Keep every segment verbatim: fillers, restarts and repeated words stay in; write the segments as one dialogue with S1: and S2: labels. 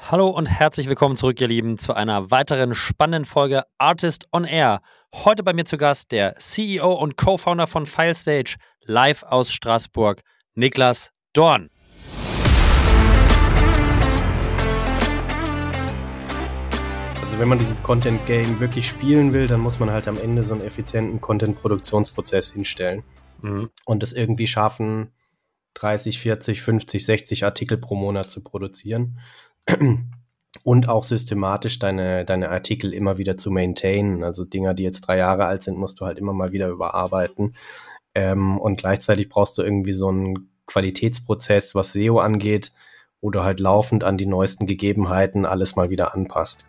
S1: Hallo und herzlich willkommen zurück, ihr Lieben, zu einer weiteren spannenden Folge Artist on Air. Heute bei mir zu Gast der C E O und Co-Founder von FileStage, live aus Straßburg, Niklas Dorn.
S2: Also wenn man dieses Content-Game wirklich spielen will, dann muss man halt am Ende so einen effizienten Content-Produktionsprozess hinstellen mhm. und es irgendwie schaffen, dreißig, vierzig, fünfzig, sechzig Artikel pro Monat zu produzieren und auch systematisch deine, deine Artikel immer wieder zu maintainen. Also Dinger, die jetzt drei Jahre alt sind, musst du halt immer mal wieder überarbeiten. Ähm, und gleichzeitig brauchst du irgendwie so einen Qualitätsprozess, was S E O angeht, wo du halt laufend an die neuesten Gegebenheiten alles mal wieder anpasst.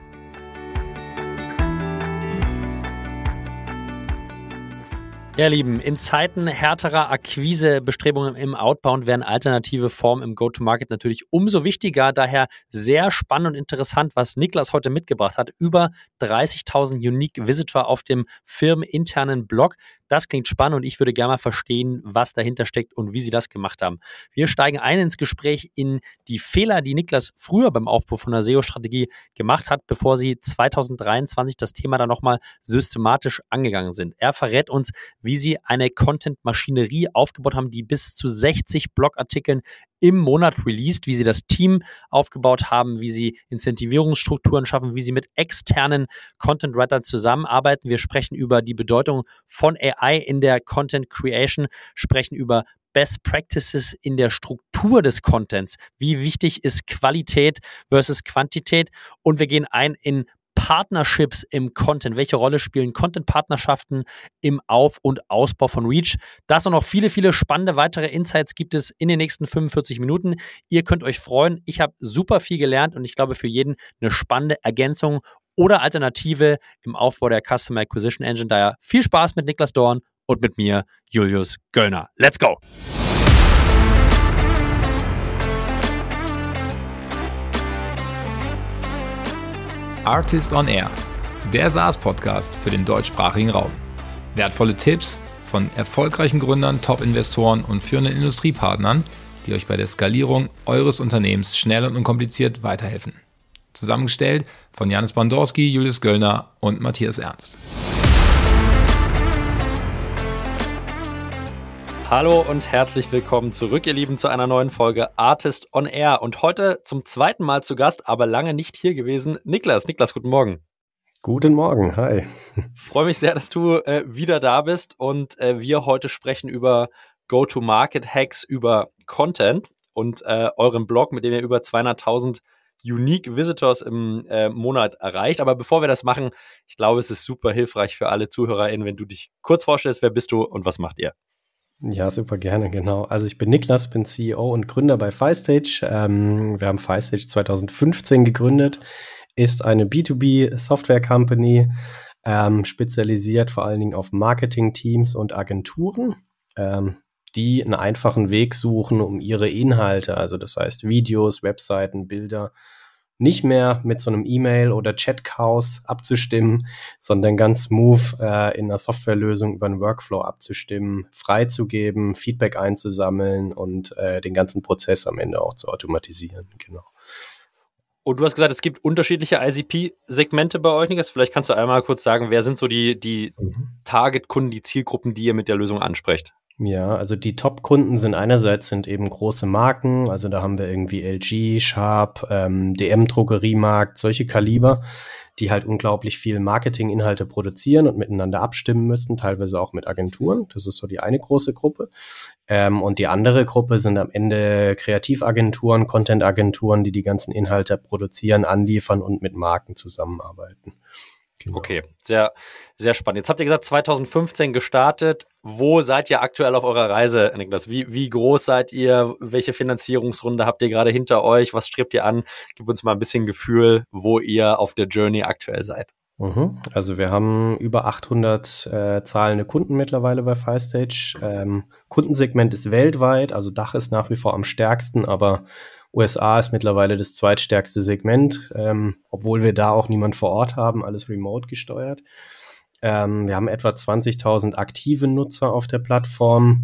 S1: Ja, Lieben, in Zeiten härterer Akquisebestrebungen im Outbound werden alternative Formen im Go-to-Market natürlich umso wichtiger. Daher sehr spannend und interessant, was Niklas heute mitgebracht hat. Über dreißigtausend Unique Visitor auf dem firmeninternen Blog. Das klingt spannend und ich würde gerne mal verstehen, was dahinter steckt und wie sie das gemacht haben. Wir steigen ein ins Gespräch in die Fehler, die Niklas früher beim Aufbau von einer S E O-Strategie gemacht hat, bevor sie zwanzig dreiundzwanzig das Thema dann nochmal systematisch angegangen sind. Er verrät uns, wie sie eine Content-Maschinerie aufgebaut haben, die bis zu sechzig Blogartikeln im Monat released, wie sie das Team aufgebaut haben, wie sie Incentivierungsstrukturen schaffen, wie sie mit externen Content-Writern zusammenarbeiten. Wir sprechen über die Bedeutung von A I in der Content Creation, sprechen über Best Practices in der Struktur des Contents. Wie wichtig ist Qualität versus Quantität? Und wir gehen ein in Partnerships im Content. Welche Rolle spielen Content-Partnerschaften im Auf- und Ausbau von Reach? Das und noch viele, viele spannende weitere Insights gibt es in den nächsten fünfundvierzig Minuten. Ihr könnt euch freuen. Ich habe super viel gelernt und ich glaube für jeden eine spannende Ergänzung oder Alternative im Aufbau der Customer Acquisition Engine. Daher viel Spaß mit Niklas Dorn und mit mir, Julius Göllner. Let's go!
S3: Artist on Air, der SaaS-Podcast für den deutschsprachigen Raum. Wertvolle Tipps von erfolgreichen Gründern, Top-Investoren und führenden Industriepartnern, die euch bei der Skalierung eures Unternehmens schnell und unkompliziert weiterhelfen. Zusammengestellt von Janis Bandorski, Julius Göllner und Matthias Ernst.
S1: Hallo und herzlich willkommen zurück, ihr Lieben, zu einer neuen Folge Artist on Air. Und heute zum zweiten Mal zu Gast, aber lange nicht hier gewesen, Niklas. Niklas, guten Morgen.
S2: Guten Morgen, hi.
S1: Freue mich sehr, dass du äh, wieder da bist und äh, wir heute sprechen über Go-to-Market-Hacks, über Content und äh, euren Blog, mit dem ihr über zweihunderttausend Unique Visitors im äh, Monat erreicht. Aber bevor wir das machen, ich glaube, es ist super hilfreich für alle ZuhörerInnen, wenn du dich kurz vorstellst, wer bist du und was macht ihr?
S2: Ja, super gerne, genau. Also ich bin Niklas, bin C E O und Gründer bei FileStage. Ähm, wir haben FileStage zwanzig fünfzehn gegründet, ist eine B zwei B Software Company, ähm, spezialisiert vor allen Dingen auf Marketing-Teams und Agenturen, ähm, die einen einfachen Weg suchen, um ihre Inhalte, also das heißt Videos, Webseiten, Bilder, nicht mehr mit so einem E-Mail- oder Chat-Chaos abzustimmen, sondern ganz smooth äh, in einer Softwarelösung über einen Workflow abzustimmen, freizugeben, Feedback einzusammeln und äh, den ganzen Prozess am Ende auch zu automatisieren. Genau.
S1: Und du hast gesagt, es gibt unterschiedliche I C P-Segmente bei euch, Niklas. Vielleicht kannst du einmal kurz sagen, wer sind so die, die mhm. Target-Kunden, die Zielgruppen, die ihr mit der Lösung ansprecht?
S2: Ja, also die Top-Kunden sind einerseits sind eben große Marken, also da haben wir irgendwie L G, Sharp, ähm, D M-Drogeriemarkt, solche Kaliber, die halt unglaublich viel Marketinginhalte produzieren und miteinander abstimmen müssen, teilweise auch mit Agenturen. Das ist so die eine große Gruppe. Ähm, und die andere Gruppe sind am Ende Kreativagenturen, Content-Agenturen, die die ganzen Inhalte produzieren, anliefern und mit Marken zusammenarbeiten.
S1: Genau. Okay, sehr, sehr spannend. Jetzt habt ihr gesagt, zwanzig fünfzehn gestartet. Wo seid ihr aktuell auf eurer Reise, Niklas? Wie, wie groß seid ihr? Welche Finanzierungsrunde habt ihr gerade hinter euch? Was strebt ihr an? Gib uns mal ein bisschen Gefühl, wo ihr auf der Journey aktuell seid.
S2: Mhm. Also wir haben über achthundert äh, zahlende Kunden mittlerweile bei FileStage. Ähm, Kundensegment ist weltweit, also Dach ist nach wie vor am stärksten, aber U S A ist mittlerweile das zweitstärkste Segment, ähm, obwohl wir da auch niemand vor Ort haben, alles remote gesteuert. Ähm, wir haben etwa zwanzigtausend aktive Nutzer auf der Plattform.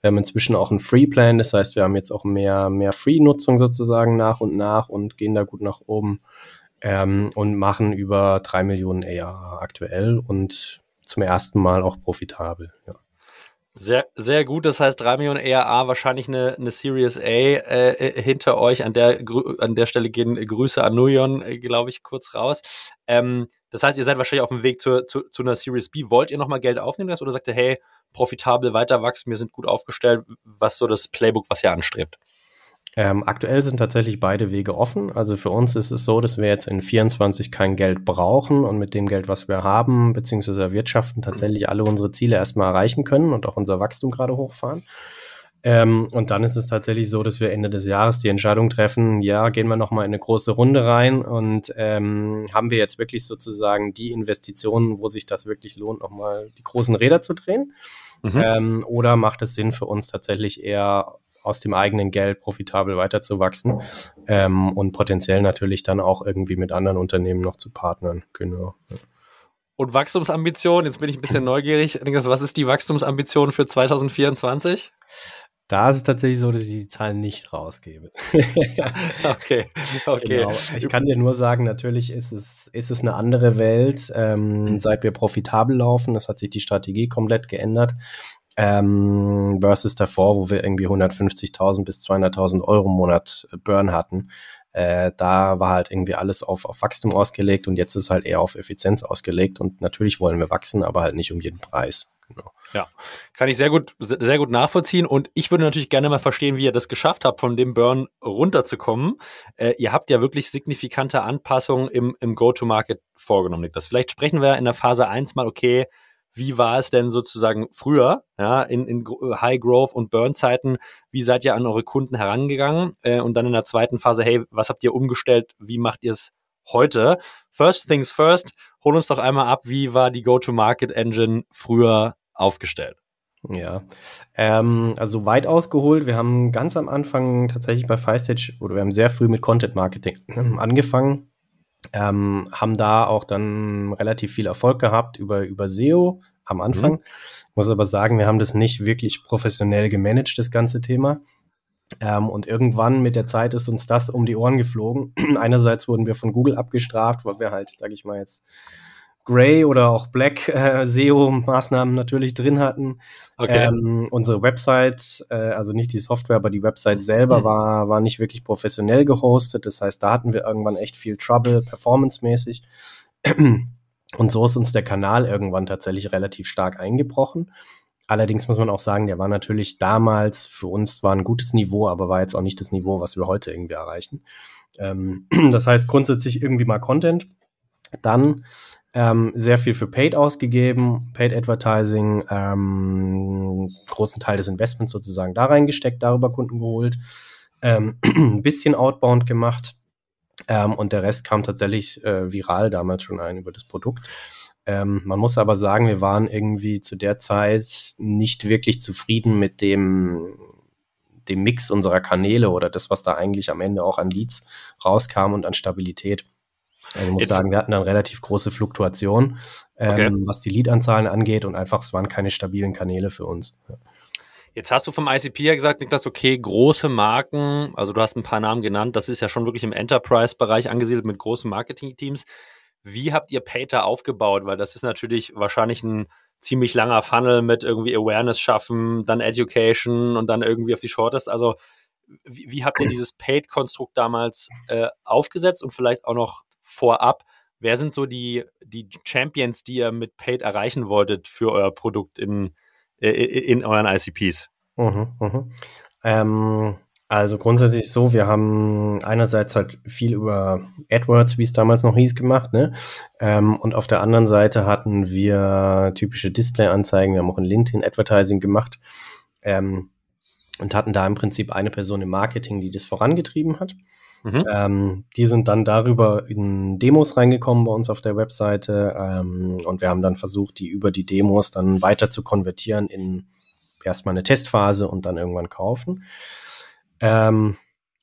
S2: Wir haben inzwischen auch einen Free-Plan, das heißt, wir haben jetzt auch mehr, mehr Free-Nutzung sozusagen nach und nach und gehen da gut nach oben ähm, und machen über drei Millionen A R R aktuell und zum ersten Mal auch profitabel, ja.
S1: Sehr, sehr gut. Das heißt, drei Millionen A R R, wahrscheinlich eine, eine Series A äh, hinter euch. An der, an der Stelle gehen Grüße an Nujon, äh, glaube ich, kurz raus. Ähm, das heißt, ihr seid wahrscheinlich auf dem Weg zu, zu, zu einer Series B. Wollt ihr nochmal Geld aufnehmen oder sagt ihr, hey, profitabel weiter wachsen, wir sind gut aufgestellt? Was so das Playbook, was ihr anstrebt?
S2: Ähm, aktuell sind tatsächlich beide Wege offen. Also für uns ist es so, dass wir jetzt in vierundzwanzig kein Geld brauchen und mit dem Geld, was wir haben, beziehungsweise erwirtschaften, tatsächlich alle unsere Ziele erstmal erreichen können und auch unser Wachstum gerade hochfahren. Ähm, und dann ist es tatsächlich so, dass wir Ende des Jahres die Entscheidung treffen, ja, gehen wir nochmal in eine große Runde rein und ähm, haben wir jetzt wirklich sozusagen die Investitionen, wo sich das wirklich lohnt, nochmal die großen Räder zu drehen? Mhm. Ähm, oder macht es Sinn für uns tatsächlich eher aus dem eigenen Geld profitabel weiterzuwachsen ähm, und potenziell natürlich dann auch irgendwie mit anderen Unternehmen noch zu partnern. Genau.
S1: Und Wachstumsambition, jetzt bin ich ein bisschen neugierig. Was ist die Wachstumsambition für zwanzig vierundzwanzig?
S2: Da ist es tatsächlich so, dass ich die Zahlen nicht rausgebe.
S1: Okay, okay.
S2: Genau. Ich kann dir nur sagen, natürlich ist es, ist es eine andere Welt, ähm, seit wir profitabel laufen. Das hat sich die Strategie komplett geändert. Ähm, versus davor, wo wir irgendwie hundertfünfzigtausend bis zweihunderttausend Euro im Monat Burn hatten. Äh, da war halt irgendwie alles auf, auf Wachstum ausgelegt und jetzt ist halt eher auf Effizienz ausgelegt und natürlich wollen wir wachsen, aber halt nicht um jeden Preis. Genau.
S1: Ja, kann ich sehr gut, sehr gut nachvollziehen und ich würde natürlich gerne mal verstehen, wie ihr das geschafft habt, von dem Burn runterzukommen. Äh, ihr habt ja wirklich signifikante Anpassungen im, im Go-to-Market vorgenommen, Niklas. Vielleicht sprechen wir in der Phase eins mal, okay, wie war es denn sozusagen früher, ja, in, in High-Growth- und Burn-Zeiten? Wie seid ihr an eure Kunden herangegangen? Äh, und dann in der zweiten Phase, hey, was habt ihr umgestellt? Wie macht ihr es heute? First things first, hol uns doch einmal ab, wie war die Go-to-Market-Engine früher aufgestellt?
S2: Ja, ähm, also weit ausgeholt. Wir haben ganz am Anfang tatsächlich bei FiveStage, oder wir haben sehr früh mit Content-Marketing angefangen. Ähm, haben da auch dann relativ viel Erfolg gehabt über, über S E O am Anfang. Mhm. Muss aber sagen, wir haben das nicht wirklich professionell gemanagt, das ganze Thema. Ähm, und irgendwann mit der Zeit ist uns das um die Ohren geflogen. Einerseits wurden wir von Google abgestraft, weil wir halt, sage ich mal jetzt, Grey oder auch Black äh, S E O-Maßnahmen natürlich drin hatten.
S1: Okay.
S2: Ähm, unsere Website, äh, also nicht die Software, aber die Website selber mhm. war, war nicht wirklich professionell gehostet. Das heißt, da hatten wir irgendwann echt viel Trouble, performancemäßig. Und so ist uns der Kanal irgendwann tatsächlich relativ stark eingebrochen. Allerdings muss man auch sagen, der war natürlich damals für uns zwar ein gutes Niveau, aber war jetzt auch nicht das Niveau, was wir heute irgendwie erreichen. Ähm, das heißt, grundsätzlich irgendwie mal Content. Dann Ähm, sehr viel für Paid ausgegeben, Paid Advertising, ähm, großen Teil des Investments sozusagen da reingesteckt, darüber Kunden geholt, ähm, ein bisschen Outbound gemacht ähm, und der Rest kam tatsächlich äh, viral damals schon ein über das Produkt. Ähm, man muss aber sagen, wir waren irgendwie zu der Zeit nicht wirklich zufrieden mit dem dem Mix unserer Kanäle oder das, was da eigentlich am Ende auch an Leads rauskam und an Stabilität. Also ich muss Jetzt, sagen, wir hatten dann relativ große Fluktuation, ähm, okay. was die Leadanzahlen angeht und einfach, es waren keine stabilen Kanäle für uns. Ja.
S1: Jetzt hast du vom I C P ja gesagt, Niklas, okay, große Marken, also du hast ein paar Namen genannt, das ist ja schon wirklich im Enterprise-Bereich angesiedelt mit großen Marketing-Teams. Wie habt ihr Paid da aufgebaut? Weil das ist natürlich wahrscheinlich ein ziemlich langer Funnel mit irgendwie Awareness schaffen, dann Education und dann irgendwie auf die Shortest. Also wie, wie habt ihr dieses Paid-Konstrukt damals äh, aufgesetzt und vielleicht auch noch vorab, wer sind so die, die Champions, die ihr mit Paid erreichen wolltet für euer Produkt in, in, in euren I C Ps?
S2: Mhm, mhm. Ähm, also grundsätzlich so, wir haben einerseits halt viel über AdWords, wie es damals noch hieß, gemacht, ne? Ähm, und auf der anderen Seite hatten wir typische Display-Anzeigen, wir haben auch ein LinkedIn-Advertising gemacht ähm, und hatten da im Prinzip eine Person im Marketing, die das vorangetrieben hat. Mhm. Ähm, die sind dann darüber in Demos reingekommen bei uns auf der Webseite ähm, und wir haben dann versucht, die über die Demos dann weiter zu konvertieren in erstmal eine Testphase und dann irgendwann kaufen. Ähm,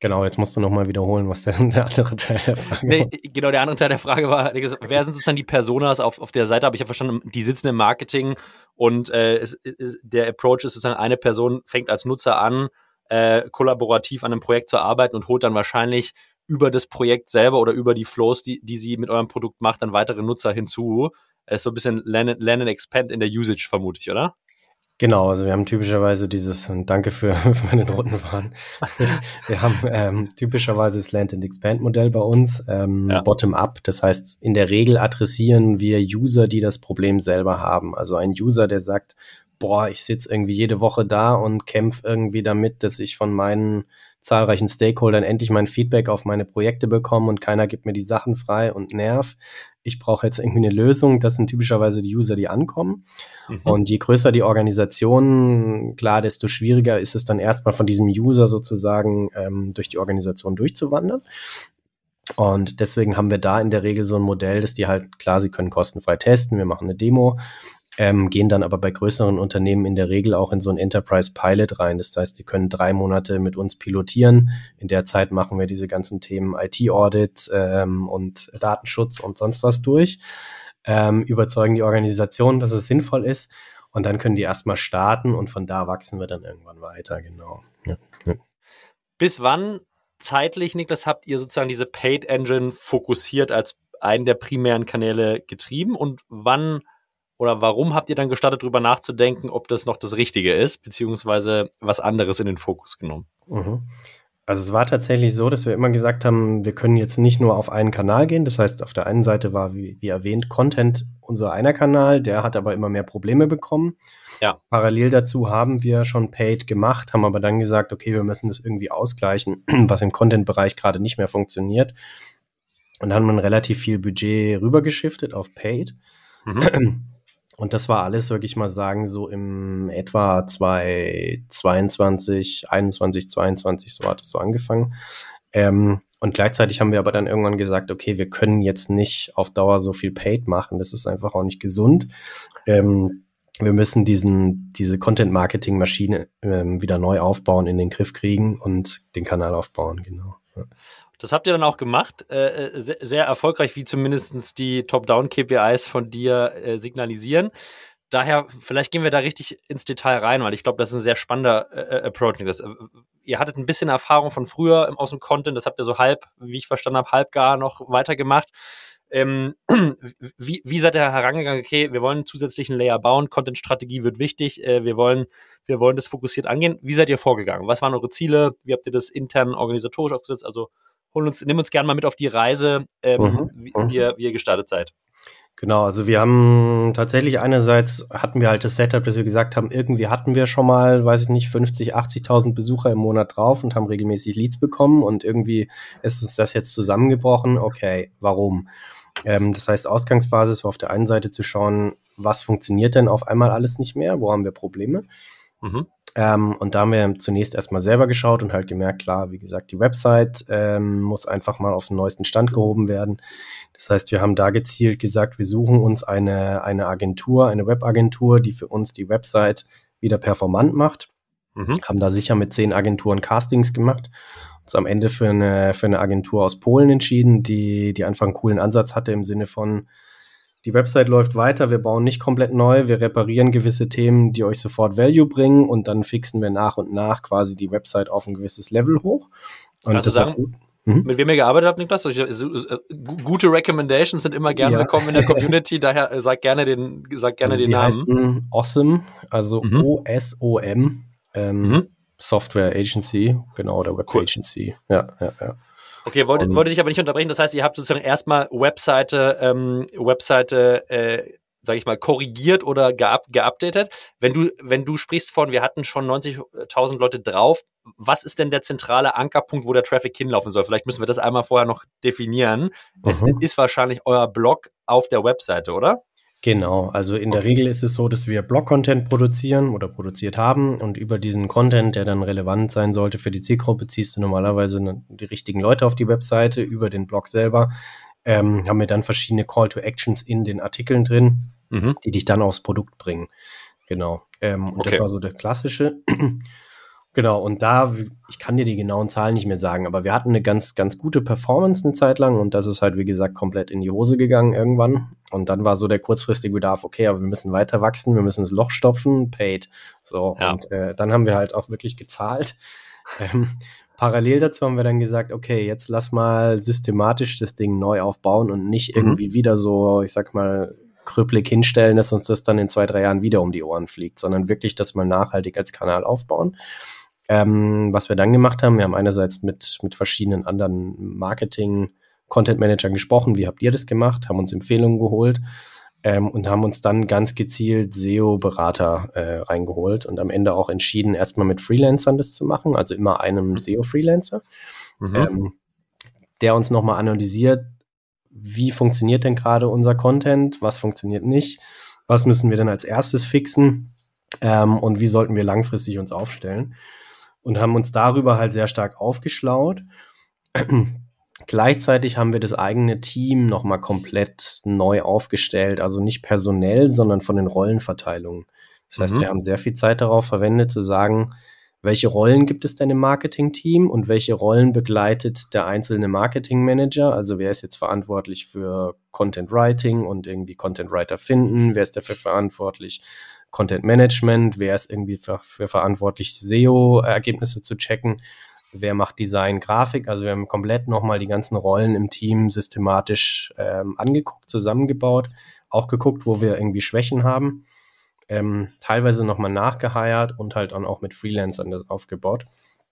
S2: Genau, jetzt musst du nochmal wiederholen, was der, der andere Teil der Frage
S1: nee,
S2: war.
S1: Genau, der andere Teil der Frage war, wer sind sozusagen die Personas auf, auf der Seite? Aber ich habe verstanden, die sitzen im Marketing und äh, es, es, der Approach ist sozusagen, eine Person fängt als Nutzer an, äh, kollaborativ an einem Projekt zu arbeiten und holt dann wahrscheinlich über das Projekt selber oder über die Flows, die, die sie mit eurem Produkt macht, dann weitere Nutzer hinzu. Es ist so ein bisschen Land, Land and Expand in der Usage, vermute ich, oder?
S2: Genau, also wir haben typischerweise dieses, und danke für, für den roten Faden, wir haben ähm, typischerweise das Land and Expand Modell bei uns, ähm, ja. Bottom-up, das heißt, in der Regel adressieren wir User, die das Problem selber haben. Also ein User, der sagt, boah, ich sitze irgendwie jede Woche da und kämpfe irgendwie damit, dass ich von meinen zahlreichen Stakeholdern endlich mein Feedback auf meine Projekte bekomme und keiner gibt mir die Sachen frei und nerv. Ich brauche jetzt irgendwie eine Lösung. Das sind typischerweise die User, die ankommen. Mhm. Und je größer die Organisation, klar, desto schwieriger ist es dann erstmal von diesem User sozusagen ähm, durch die Organisation durchzuwandern. Und deswegen haben wir da in der Regel so ein Modell, dass die halt, klar, sie können kostenfrei testen, wir machen eine Demo, ähm, gehen dann aber bei größeren Unternehmen in der Regel auch in so ein Enterprise Pilot rein. Das heißt, sie können drei Monate mit uns pilotieren. In der Zeit machen wir diese ganzen Themen I T-Audit ähm, und Datenschutz und sonst was durch, ähm, überzeugen die Organisation, dass es sinnvoll ist und dann können die erstmal starten und von da wachsen wir dann irgendwann weiter, genau. Ja. Ja.
S1: Bis wann zeitlich, Niklas, habt ihr sozusagen diese Paid Engine fokussiert als einen der primären Kanäle getrieben und wann oder warum habt ihr dann gestartet, darüber nachzudenken, ob das noch das Richtige ist, beziehungsweise was anderes in den Fokus genommen?
S2: Mhm. Also es war tatsächlich so, dass wir immer gesagt haben, wir können jetzt nicht nur auf einen Kanal gehen. Das heißt, auf der einen Seite war, wie, wie erwähnt, Content unser einer Kanal, der hat aber immer mehr Probleme bekommen.
S1: Ja.
S2: Parallel dazu haben wir schon Paid gemacht, haben aber dann gesagt, okay, wir müssen das irgendwie ausgleichen, was im Content-Bereich gerade nicht mehr funktioniert. Und dann haben wir relativ viel Budget rübergeschiftet auf Paid. Mhm. Und das war alles, wirklich mal sagen, so im etwa zweitausendzweiundzwanzig, einundzwanzig, zweiundzwanzig, so hat es so angefangen. Ähm, und gleichzeitig haben wir aber dann irgendwann gesagt, okay, wir können jetzt nicht auf Dauer so viel Paid machen. Das ist einfach auch nicht gesund. Ähm, wir müssen diesen, diese Content-Marketing-Maschine ähm, wieder neu aufbauen, in den Griff kriegen und den Kanal aufbauen, genau. Ja.
S1: Das habt ihr dann auch gemacht, äh, sehr, sehr erfolgreich, wie zumindest die Top-Down-K P Is von dir äh, signalisieren. Daher, vielleicht gehen wir da richtig ins Detail rein, weil ich glaube, das ist ein sehr spannender äh, Approach. Das, äh, ihr hattet ein bisschen Erfahrung von früher im, aus dem Content, das habt ihr so halb, wie ich verstanden habe, halb gar noch weitergemacht. Ähm, wie, wie seid ihr herangegangen? Okay, wir wollen einen zusätzlichen Layer bauen, Content-Strategie wird wichtig, äh, wir wollen wir wollen das fokussiert angehen. Wie seid ihr vorgegangen? Was waren eure Ziele? Wie habt ihr das intern organisatorisch aufgesetzt? Also hol uns, nimm uns gerne mal mit auf die Reise, ähm, mhm. wie, wie, ihr, wie ihr gestartet seid.
S2: Genau, also wir haben tatsächlich einerseits hatten wir halt das Setup, dass wir gesagt haben, irgendwie hatten wir schon mal, weiß ich nicht, fünfzig, achtzigtausend Besucher im Monat drauf und haben regelmäßig Leads bekommen und irgendwie ist uns das jetzt zusammengebrochen. Okay, warum? Ähm, das heißt, Ausgangsbasis war auf der einen Seite zu schauen, was funktioniert denn auf einmal alles nicht mehr, wo haben wir Probleme? Mhm. Ähm, und da haben wir zunächst erstmal selber geschaut und halt gemerkt, klar, wie gesagt, die Website ähm, muss einfach mal auf den neuesten Stand gehoben werden. Das heißt, wir haben da gezielt gesagt, wir suchen uns eine, eine Agentur, eine Webagentur, die für uns die Website wieder performant macht. Mhm. Haben da sicher mit zehn Agenturen Castings gemacht. Uns am Ende für eine, für eine Agentur aus Polen entschieden, die, die einfach einen coolen Ansatz hatte im Sinne von, die Website läuft weiter, wir bauen nicht komplett neu, wir reparieren gewisse Themen, die euch sofort Value bringen und dann fixen wir nach und nach quasi die Website auf ein gewisses Level hoch. Und
S1: Kannst du sagen, gut. Mhm. Mit wem ihr gearbeitet habt, Niklas? Gute Recommendations sind immer gerne ja. willkommen in der Community, daher sag gerne den, sag gerne also den Namen.
S2: Awesome, also mhm. O S O M, ähm, mhm. Software Agency, genau, oder Web cool. Agency, ja, ja, ja.
S1: Okay, wollte, um, wollte dich aber nicht unterbrechen. Das heißt, ihr habt sozusagen erstmal Webseite, ähm, Webseite, äh, sage ich mal, korrigiert oder geup, geupdatet. Wenn du, wenn du sprichst von, wir hatten schon neunzigtausend Leute drauf, was ist denn der zentrale Ankerpunkt, wo der Traffic hinlaufen soll? Vielleicht müssen wir das einmal vorher noch definieren. Uh-huh. Es ist wahrscheinlich euer Blog auf der Webseite, oder?
S2: Genau, also in der okay. Regel ist es so, dass wir Blog-Content produzieren oder produziert haben und über diesen Content, der dann relevant sein sollte für die Zielgruppe, ziehst du normalerweise die richtigen Leute auf die Webseite über den Blog selber. Ähm, haben wir dann verschiedene Call-to-Actions in den Artikeln drin, mhm. die dich dann aufs Produkt bringen. Genau, ähm, und okay. das war so der klassische. Genau, und da, ich kann dir die genauen Zahlen nicht mehr sagen, aber wir hatten eine ganz, ganz gute Performance eine Zeit lang und das ist halt, wie gesagt, komplett in die Hose gegangen irgendwann. Und dann war so der kurzfristige Bedarf, okay, aber wir müssen weiter wachsen, wir müssen das Loch stopfen, paid. So, ja. Und äh, dann haben wir halt auch wirklich gezahlt. Ähm, parallel dazu haben wir dann gesagt, okay, jetzt lass mal systematisch das Ding neu aufbauen und nicht irgendwie mhm. wieder so, ich sag mal, krüppelig hinstellen, dass uns das dann in zwei, drei Jahren wieder um die Ohren fliegt, sondern wirklich das mal nachhaltig als Kanal aufbauen. Ähm, was wir dann gemacht haben, wir haben einerseits mit, mit verschiedenen anderen Marketing-Content-Managern gesprochen, wie habt ihr das gemacht, haben uns Empfehlungen geholt ähm, und haben uns dann ganz gezielt S E O-Berater äh, reingeholt und am Ende auch entschieden, erstmal mit Freelancern das zu machen, also immer einem S E O-Freelancer, mhm. ähm, der uns nochmal analysiert, wie funktioniert denn gerade unser Content, was funktioniert nicht, was müssen wir denn als erstes fixen ähm, und wie sollten wir langfristig uns aufstellen. Und haben uns darüber halt sehr stark aufgeschlaut. Gleichzeitig haben wir das eigene Team nochmal komplett neu aufgestellt, also nicht personell, sondern von den Rollenverteilungen. Das heißt, mhm. wir haben sehr viel Zeit darauf verwendet, zu sagen, welche Rollen gibt es denn im Marketing-Team und welche Rollen begleitet der einzelne Marketing-Manager? Also wer ist jetzt verantwortlich für Content-Writing und irgendwie Content-Writer finden? Wer ist dafür verantwortlich? Content Management, wer ist irgendwie für, für verantwortlich, S E O-Ergebnisse zu checken, wer macht Design, Grafik, also wir haben komplett nochmal die ganzen Rollen im Team systematisch ähm, angeguckt, zusammengebaut, auch geguckt, wo wir irgendwie Schwächen haben, ähm, teilweise nochmal nachgeheiert und halt dann auch mit Freelancern das aufgebaut.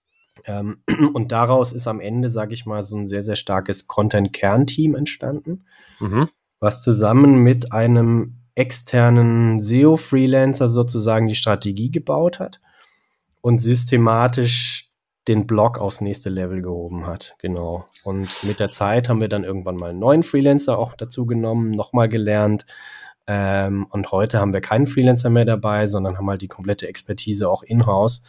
S2: Ähm, und daraus ist am Ende, sage ich mal, so ein sehr, sehr starkes Content-Kernteam entstanden, mhm. was zusammen mit einem externen S E O-Freelancer sozusagen die Strategie gebaut hat und systematisch den Blog aufs nächste Level gehoben hat. Genau. Und mit der Zeit haben wir dann irgendwann mal einen neuen Freelancer auch dazu genommen, nochmal gelernt. Ähm, und heute haben wir keinen Freelancer mehr dabei, sondern haben halt die komplette Expertise auch in-house.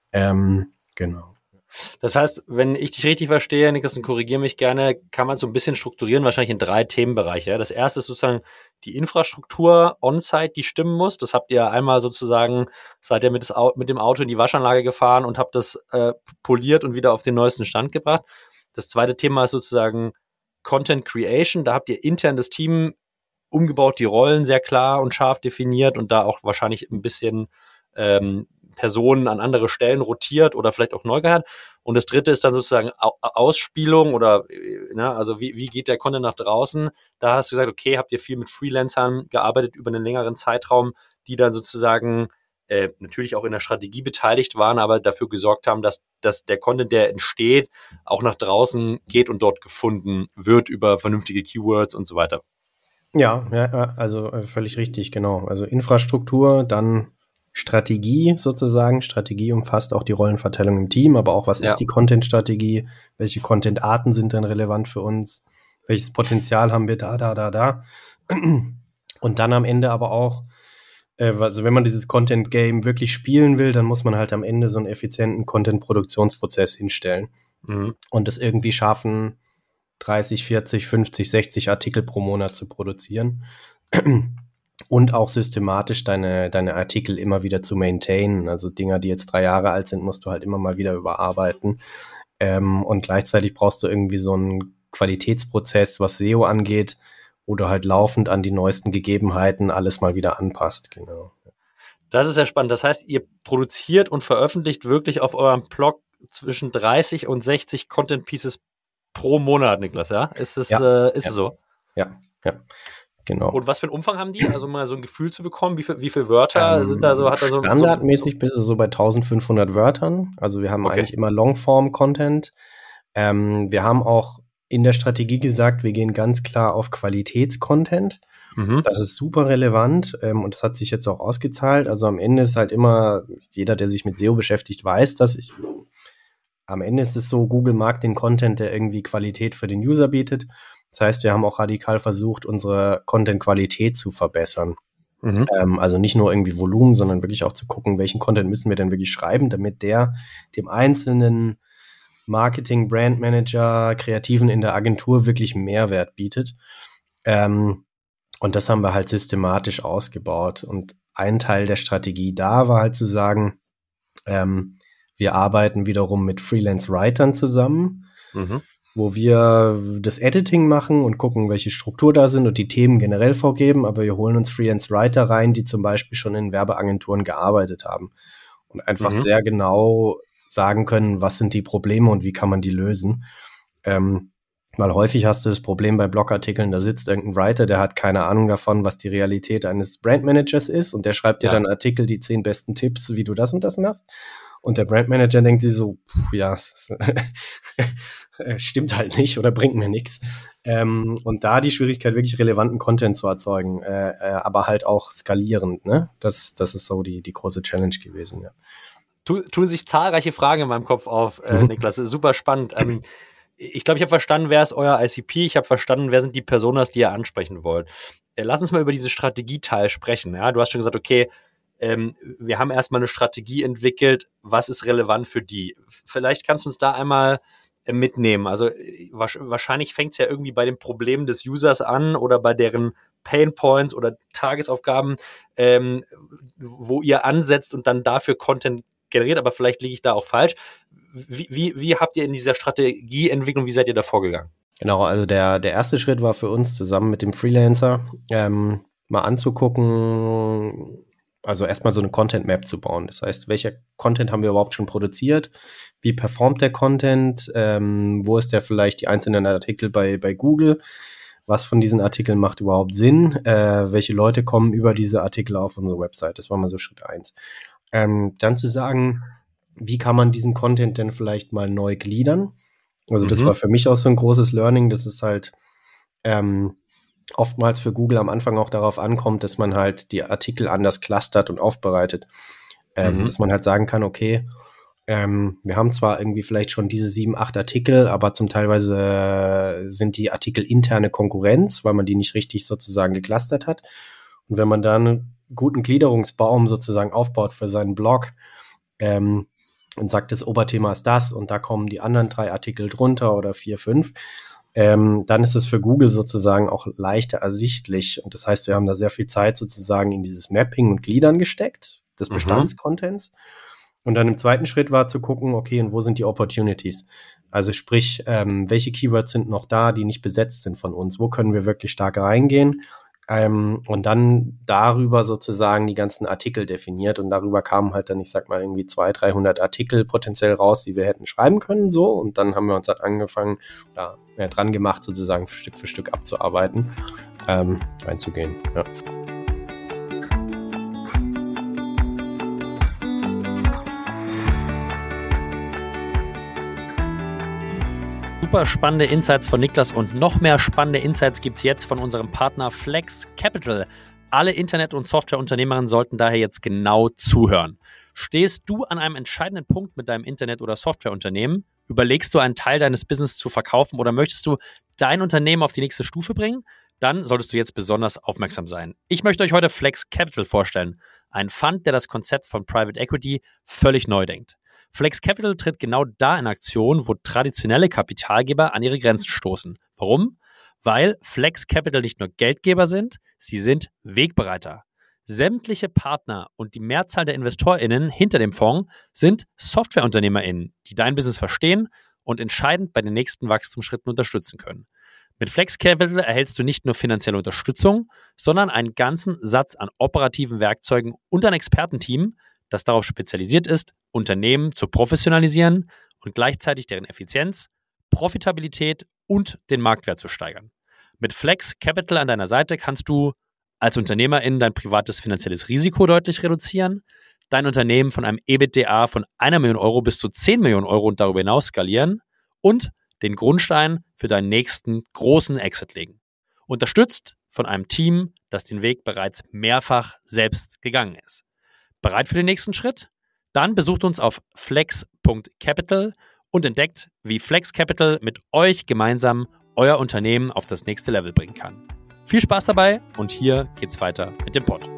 S2: Ähm, genau.
S1: Das heißt, wenn ich dich richtig verstehe, Niklas, und korrigiere mich gerne, kann man so ein bisschen strukturieren, wahrscheinlich in drei Themenbereiche. Das erste ist sozusagen die Infrastruktur on-site, die stimmen muss. Das habt ihr einmal sozusagen, seid ihr mit, das, mit dem Auto in die Waschanlage gefahren und habt das äh, poliert und wieder auf den neuesten Stand gebracht. Das zweite Thema ist sozusagen Content Creation. Da habt ihr intern das Team umgebaut, die Rollen sehr klar und scharf definiert und da auch wahrscheinlich ein bisschen ähm, Personen an andere Stellen rotiert oder vielleicht auch neu gehabt. Und das dritte ist dann sozusagen Ausspielung oder, ne, also wie, wie geht der Content nach draußen? Da hast du gesagt, okay, habt ihr viel mit Freelancern gearbeitet über einen längeren Zeitraum, die dann sozusagen äh, natürlich auch in der Strategie beteiligt waren, aber dafür gesorgt haben, dass, dass der Content, der entsteht, auch nach draußen geht und dort gefunden wird über vernünftige Keywords und so weiter.
S2: Ja, ja, also völlig richtig, genau. Also Infrastruktur, dann Strategie sozusagen. Strategie umfasst auch die Rollenverteilung im Team, aber auch, was ja. ist die Content-Strategie? Welche Content-Arten sind dann relevant für uns? Welches Potenzial haben wir da, da, da, da? Und dann am Ende aber auch, äh, also wenn man dieses Content-Game wirklich spielen will, dann muss man halt am Ende so einen effizienten Content-Produktionsprozess hinstellen mhm. und es irgendwie schaffen, dreißig, vierzig, fünfzig, sechzig Artikel pro Monat zu produzieren. Und auch systematisch deine, deine Artikel immer wieder zu maintainen. Also Dinger, die jetzt drei Jahre alt sind, musst du halt immer mal wieder überarbeiten. Ähm, und gleichzeitig brauchst du irgendwie so einen Qualitätsprozess, was S E O angeht, wo du halt laufend an die neuesten Gegebenheiten alles mal wieder anpasst. Genau.
S1: Das ist ja spannend. Das heißt, ihr produziert und veröffentlicht wirklich auf eurem Blog zwischen dreißig und sechzig Content Pieces pro Monat, Niklas, ja? Ist es, ja, äh, ist
S2: ja.
S1: es so?
S2: Ja, ja. Genau.
S1: Und was für einen Umfang haben die? Also mal so ein Gefühl zu bekommen, wie viel, wie viele Wörter
S2: ähm,
S1: sind da so? Hat da so
S2: standardmäßig so, so bist du so bei eintausendfünfhundert Wörtern. Also wir haben okay. eigentlich immer Longform-Content. Ähm, wir haben auch in der Strategie gesagt, wir gehen ganz klar auf Qualitätscontent. Mhm. Das ist super relevant ähm, und das hat sich jetzt auch ausgezahlt. Also am Ende ist halt immer, jeder, der sich mit S E O beschäftigt, weiß das. Ich, am Ende ist es so, Google mag den Content, der irgendwie Qualität für den User bietet. Das heißt, wir haben auch radikal versucht, unsere Content-Qualität zu verbessern. Mhm. Ähm, also nicht nur irgendwie Volumen, sondern wirklich auch zu gucken, welchen Content müssen wir denn wirklich schreiben, damit der dem einzelnen Marketing, Brandmanager, Kreativen in der Agentur wirklich Mehrwert bietet. Ähm, und das haben wir halt systematisch ausgebaut. Und ein Teil der Strategie da war halt zu sagen, ähm, Wir arbeiten wiederum mit Freelance-Writern zusammen, mhm. wo wir das Editing machen und gucken, welche Struktur da sind und die Themen generell vorgeben, aber wir holen uns Freelance-Writer rein, die zum Beispiel schon in Werbeagenturen gearbeitet haben und einfach mhm. sehr genau sagen können, was sind die Probleme und wie kann man die lösen. Ähm, weil häufig hast du das Problem bei Blogartikeln, da sitzt irgendein Writer, der hat keine Ahnung davon, was die Realität eines Brandmanagers ist und der schreibt dir ja. dann Artikel, die zehn besten Tipps, wie du das und das machst. Und der Brandmanager denkt sich so, pff, ja, es stimmt halt nicht oder bringt mir nichts. Ähm, und da die Schwierigkeit, wirklich relevanten Content zu erzeugen, äh, äh, aber halt auch skalierend, ne? Das, das ist so die, die große Challenge gewesen, ja.
S1: Tu, tun sich zahlreiche Fragen in meinem Kopf auf, äh, Niklas. Das ist super spannend. Ähm, ich glaube, ich habe verstanden, wer ist euer I C P. Ich habe verstanden, wer sind die Personas, die ihr ansprechen wollt. Äh, lass uns mal über diese Strategieteil sprechen. Ja? Du hast schon gesagt, okay, ähm, wir haben erstmal eine Strategie entwickelt. Was ist relevant für die? Vielleicht kannst du uns da einmal äh, mitnehmen. Also äh, wahrscheinlich fängt es ja irgendwie bei den Problemen des Users an oder bei deren Pain Points oder Tagesaufgaben, ähm, wo ihr ansetzt und dann dafür Content generiert, aber vielleicht liege ich da auch falsch. Wie, wie, wie habt ihr in dieser Strategieentwicklung, wie seid ihr da vorgegangen?
S2: Genau, also der, der erste Schritt war für uns, zusammen mit dem Freelancer ähm, mal anzugucken, also erstmal so eine Content Map zu bauen. Das heißt, welcher Content haben wir überhaupt schon produziert? Wie performt der Content? Ähm, wo ist der vielleicht die einzelnen Artikel bei, bei Google? Was von diesen Artikeln macht überhaupt Sinn? Äh, welche Leute kommen über diese Artikel auf unsere Website? Das war mal so Schritt eins. Ähm, dann zu sagen, wie kann man diesen Content denn vielleicht mal neu gliedern? Also das mhm. war für mich auch so ein großes Learning, dass es halt ähm, oftmals für Google am Anfang auch darauf ankommt, dass man halt die Artikel anders clustert und aufbereitet. Ähm, mhm. Dass man halt sagen kann, okay, ähm, wir haben zwar irgendwie vielleicht schon diese sieben, acht Artikel, aber zum Teilweise äh, sind die Artikel interne Konkurrenz, weil man die nicht richtig sozusagen geclustert hat. Und wenn man dann guten Gliederungsbaum sozusagen aufbaut für seinen Blog ähm, und sagt, das Oberthema ist das und da kommen die anderen drei Artikel drunter oder vier, fünf, ähm, dann ist es für Google sozusagen auch leichter ersichtlich. Und das heißt, wir haben da sehr viel Zeit sozusagen in dieses Mapping und Gliedern gesteckt, des Bestandscontents. Mhm. Und dann im zweiten Schritt war zu gucken, okay, und wo sind die Opportunities? Also sprich, ähm, welche Keywords sind noch da, die nicht besetzt sind von uns? Wo können wir wirklich stark reingehen? Ähm, und dann darüber sozusagen die ganzen Artikel definiert und darüber kamen halt dann, ich sag mal, irgendwie zweihundert, dreihundert Artikel potenziell raus, die wir hätten schreiben können, so. Und dann haben wir uns halt angefangen, da ja, dran gemacht, sozusagen Stück für Stück abzuarbeiten, ähm, reinzugehen, ja.
S1: Super spannende Insights von Niklas und noch mehr spannende Insights gibt es jetzt von unserem Partner Flex Capital. Alle Internet- und Softwareunternehmerinnen sollten daher jetzt genau zuhören. Stehst du an einem entscheidenden Punkt mit deinem Internet- oder Softwareunternehmen? Überlegst du, einen Teil deines Business zu verkaufen oder möchtest du dein Unternehmen auf die nächste Stufe bringen? Dann solltest du jetzt besonders aufmerksam sein. Ich möchte euch heute Flex Capital vorstellen. Ein Fund, der das Konzept von Private Equity völlig neu denkt. Flex Capital tritt genau da in Aktion, wo traditionelle Kapitalgeber an ihre Grenzen stoßen. Warum? Weil Flex Capital nicht nur Geldgeber sind, sie sind Wegbereiter. Sämtliche Partner und die Mehrzahl der InvestorInnen hinter dem Fonds sind SoftwareunternehmerInnen, die dein Business verstehen und entscheidend bei den nächsten Wachstumsschritten unterstützen können. Mit Flex Capital erhältst du nicht nur finanzielle Unterstützung, sondern einen ganzen Satz an operativen Werkzeugen und ein Expertenteam, das darauf spezialisiert ist, Unternehmen zu professionalisieren und gleichzeitig deren Effizienz, Profitabilität und den Marktwert zu steigern. Mit Flex Capital an deiner Seite kannst du als Unternehmerin dein privates finanzielles Risiko deutlich reduzieren, dein Unternehmen von einem EBITDA von einer Million Euro bis zu zehn Millionen Euro und darüber hinaus skalieren und den Grundstein für deinen nächsten großen Exit legen. Unterstützt von einem Team, das den Weg bereits mehrfach selbst gegangen ist. Bereit für den nächsten Schritt? Dann besucht uns auf flex punkt capital und entdeckt, wie Flex Capital mit euch gemeinsam euer Unternehmen auf das nächste Level bringen kann. Viel Spaß dabei und hier geht's weiter mit dem Pod.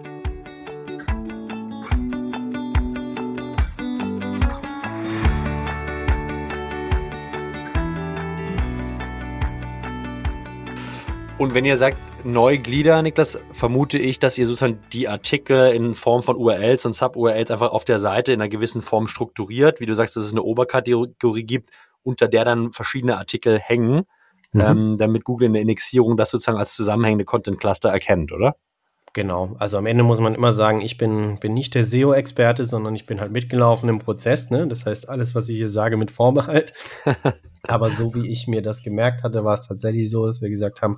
S1: Und wenn ihr sagt, Neuglieder, Niklas, vermute ich, dass ihr sozusagen die Artikel in Form von U R Ls und Sub-U R Ls einfach auf der Seite in einer gewissen Form strukturiert. Wie du sagst, dass es eine Oberkategorie gibt, unter der dann verschiedene Artikel hängen, mhm. ähm, damit Google in der Indexierung das sozusagen als zusammenhängende Content-Cluster erkennt, oder?
S2: Genau, also am Ende muss man immer sagen, ich bin, bin nicht der S E O-Experte, sondern ich bin halt mitgelaufen im Prozess, ne? Das heißt, alles, was ich hier sage, mit Vorbehalt. Aber so wie ich mir das gemerkt hatte, war es tatsächlich so, dass wir gesagt haben,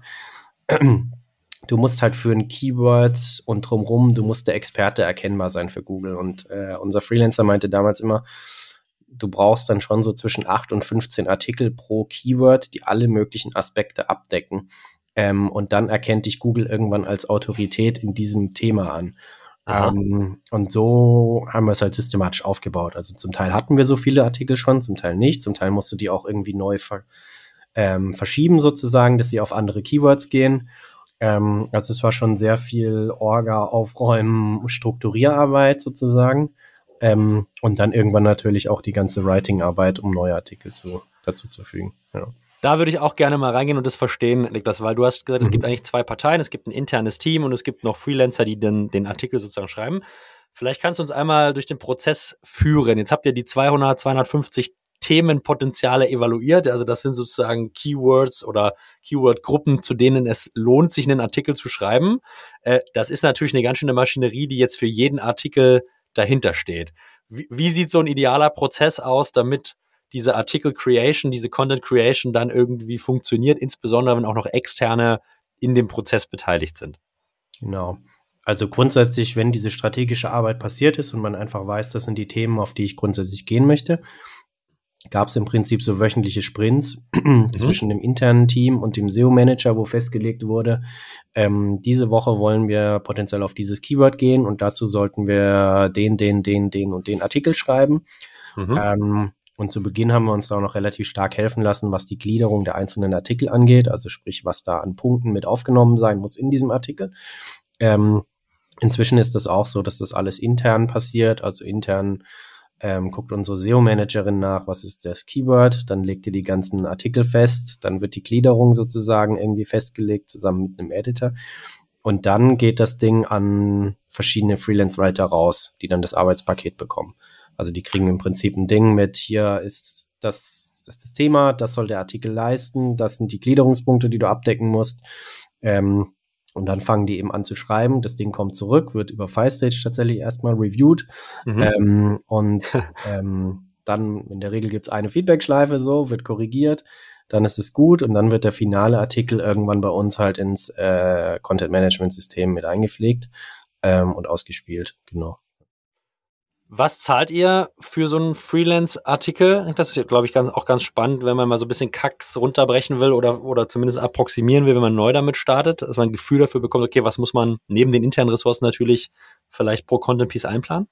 S2: du musst halt für ein Keyword und drumherum, du musst der Experte erkennbar sein für Google. Und äh, unser Freelancer meinte damals immer, du brauchst dann schon so zwischen acht und fünfzehn Artikel pro Keyword, die alle möglichen Aspekte abdecken. Ähm, und dann erkennt dich Google irgendwann als Autorität in diesem Thema an. Ähm, und so haben wir es halt systematisch aufgebaut. Also zum Teil hatten wir so viele Artikel schon, zum Teil nicht. Zum Teil musst du die auch irgendwie neu ver- ähm, verschieben sozusagen, dass sie auf andere Keywords gehen. Ähm, also es war schon sehr viel Orga, Aufräumen, Strukturierarbeit sozusagen. Ähm, und dann irgendwann natürlich auch die ganze Writing-Arbeit, um neue Artikel zu, dazu zu fügen. Ja.
S1: Da würde ich auch gerne mal reingehen und das verstehen, Niklas, weil du hast gesagt, es gibt eigentlich zwei Parteien, es gibt ein internes Team und es gibt noch Freelancer, die den, den Artikel sozusagen schreiben. Vielleicht kannst du uns einmal durch den Prozess führen. Jetzt habt ihr die zweihundert, zweihundertfünfzig Themenpotenziale evaluiert, also das sind sozusagen Keywords oder Keyword-Gruppen, zu denen es lohnt, sich einen Artikel zu schreiben. Äh, das ist natürlich eine ganz schöne Maschinerie, die jetzt für jeden Artikel dahinter steht. Wie, wie sieht so ein idealer Prozess aus, damit diese Artikel-Creation, diese Content-Creation dann irgendwie funktioniert, insbesondere wenn auch noch Externe in dem Prozess beteiligt sind?
S2: Genau. Also grundsätzlich, wenn diese strategische Arbeit passiert ist und man einfach weiß, das sind die Themen, auf die ich grundsätzlich gehen möchte, gab es im Prinzip so wöchentliche Sprints mhm. zwischen dem internen Team und dem S E O-Manager, wo festgelegt wurde, ähm, diese Woche wollen wir potenziell auf dieses Keyword gehen und dazu sollten wir den, den, den, den und den Artikel schreiben. Mhm. Ähm, Und zu Beginn haben wir uns da auch noch relativ stark helfen lassen, was die Gliederung der einzelnen Artikel angeht, also sprich, was da an Punkten mit aufgenommen sein muss in diesem Artikel. Ähm, inzwischen ist das auch so, dass das alles intern passiert, also intern ähm, guckt unsere S E O-Managerin nach, was ist das Keyword, dann legt ihr die ganzen Artikel fest, dann wird die Gliederung sozusagen irgendwie festgelegt, zusammen mit einem Editor. Und dann geht das Ding an verschiedene Freelance-Writer raus, die dann das Arbeitspaket bekommen. Also die kriegen im Prinzip ein Ding mit, hier ist das, das, ist das Thema, das soll der Artikel leisten, das sind die Gliederungspunkte, die du abdecken musst. Ähm, und dann fangen die eben an zu schreiben, das Ding kommt zurück, wird über FileStage tatsächlich erstmal reviewed. Mhm. Ähm, und ähm, dann in der Regel gibt es eine Feedback-Schleife, so, wird korrigiert, dann ist es gut und dann wird der finale Artikel irgendwann bei uns halt ins äh, Content-Management-System mit eingepflegt ähm, und ausgespielt, genau.
S1: Was zahlt ihr für so einen Freelance-Artikel? Das ist, glaube ich, ganz, auch ganz spannend, wenn man mal so ein bisschen Kacks runterbrechen will oder, oder zumindest approximieren will, wenn man neu damit startet, dass man ein Gefühl dafür bekommt, okay, was muss man neben den internen Ressourcen natürlich vielleicht pro Content-Piece einplanen?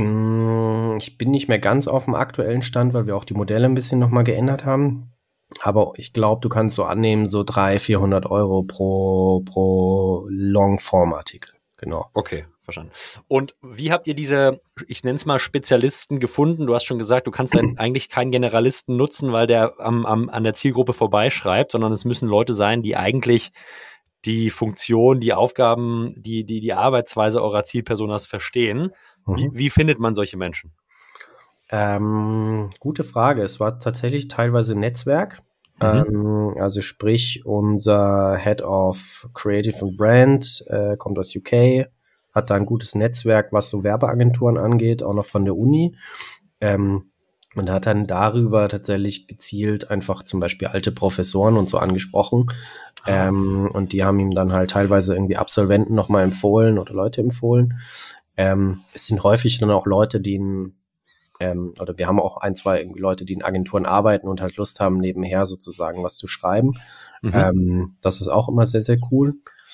S2: Ich bin nicht mehr ganz auf dem aktuellen Stand, weil wir auch die Modelle ein bisschen nochmal geändert haben. Aber ich glaube, du kannst so annehmen, so dreihundert, vierhundert Euro pro, pro Longform-Artikel. Genau.
S1: Okay, verstanden. Und wie habt ihr diese, ich nenne es mal Spezialisten gefunden? Du hast schon gesagt, du kannst dann eigentlich keinen Generalisten nutzen, weil der am, am, an der Zielgruppe vorbeischreibt, sondern es müssen Leute sein, die eigentlich die Funktion, die Aufgaben, die, die, die Arbeitsweise eurer Zielpersonas verstehen. Mhm. Wie, wie findet man solche Menschen?
S2: Ähm, gute Frage. Es war tatsächlich teilweise Netzwerk. Mhm. Ähm, also sprich, unser Head of Creative and Brand äh, kommt aus U K, hat da ein gutes Netzwerk, was so Werbeagenturen angeht, auch noch von der Uni. Ähm, und hat dann darüber tatsächlich gezielt einfach zum Beispiel alte Professoren und so angesprochen. Ah. Ähm, und die haben ihm dann halt teilweise irgendwie Absolventen nochmal empfohlen oder Leute empfohlen. Ähm, es sind häufig dann auch Leute, die in Ähm, oder wir haben auch ein, zwei irgendwie Leute, die in Agenturen arbeiten und halt Lust haben, nebenher sozusagen was zu schreiben. Mhm. Ähm, das ist auch immer sehr, sehr cool.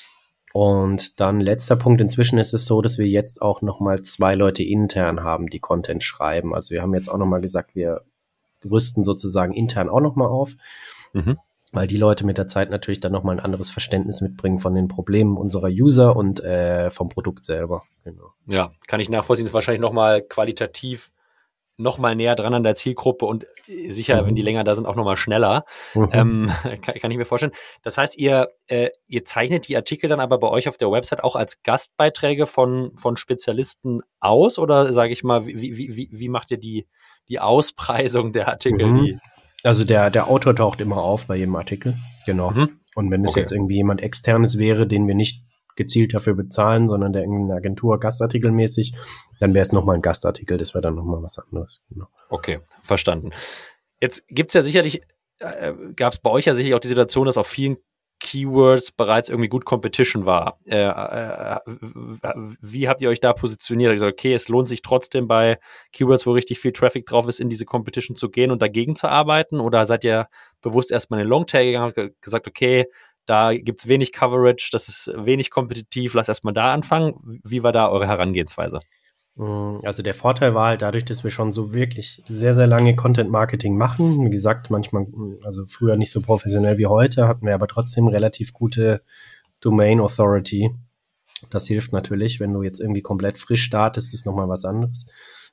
S2: Und dann letzter Punkt, inzwischen ist es so, dass wir jetzt auch nochmal zwei Leute intern haben, die Content schreiben. Also wir haben jetzt auch nochmal gesagt, wir rüsten sozusagen intern auch nochmal auf, mhm. weil die Leute mit der Zeit natürlich dann nochmal ein anderes Verständnis mitbringen von den Problemen unserer User und äh, vom Produkt selber. Genau.
S1: Ja, kann ich nachvollziehen. Das ist wahrscheinlich nochmal qualitativ nochmal näher dran an der Zielgruppe und sicher, mhm. wenn die länger da sind, auch nochmal schneller. Mhm. Ähm, kann, kann ich mir vorstellen. Das heißt, ihr, äh, ihr zeichnet die Artikel dann aber bei euch auf der Website auch als Gastbeiträge von, von Spezialisten aus oder sage ich mal, wie, wie, wie, wie macht ihr die, die Auspreisung der Artikel?
S2: Mhm.
S1: Die
S2: also der, der Autor taucht immer auf bei jedem Artikel. Genau. Mhm. Und wenn es okay. jetzt irgendwie jemand Externes wäre, den wir nicht gezielt dafür bezahlen, sondern der irgendeine Agentur gastartikelmäßig, dann wäre es nochmal ein Gastartikel, das wäre dann nochmal was anderes. Genau.
S1: Okay, verstanden. Jetzt gibt es ja sicherlich, äh, gab es bei euch ja sicherlich auch die Situation, dass auf vielen Keywords bereits irgendwie gut Competition war. Äh, äh, wie habt ihr euch da positioniert? Habt ihr gesagt, okay, es lohnt sich trotzdem bei Keywords, wo richtig viel Traffic drauf ist, in diese Competition zu gehen und dagegen zu arbeiten? Oder seid ihr bewusst erstmal in den Longtail gegangen und gesagt, okay, da gibt es wenig Coverage, das ist wenig kompetitiv, lass erstmal da anfangen. Wie war da eure Herangehensweise?
S2: Also der Vorteil war halt dadurch, dass wir schon so wirklich sehr, sehr lange Content-Marketing machen. Wie gesagt, manchmal, also früher nicht so professionell wie heute, hatten wir aber trotzdem relativ gute Domain Authority. Das hilft natürlich, wenn du jetzt irgendwie komplett frisch startest, ist nochmal was anderes.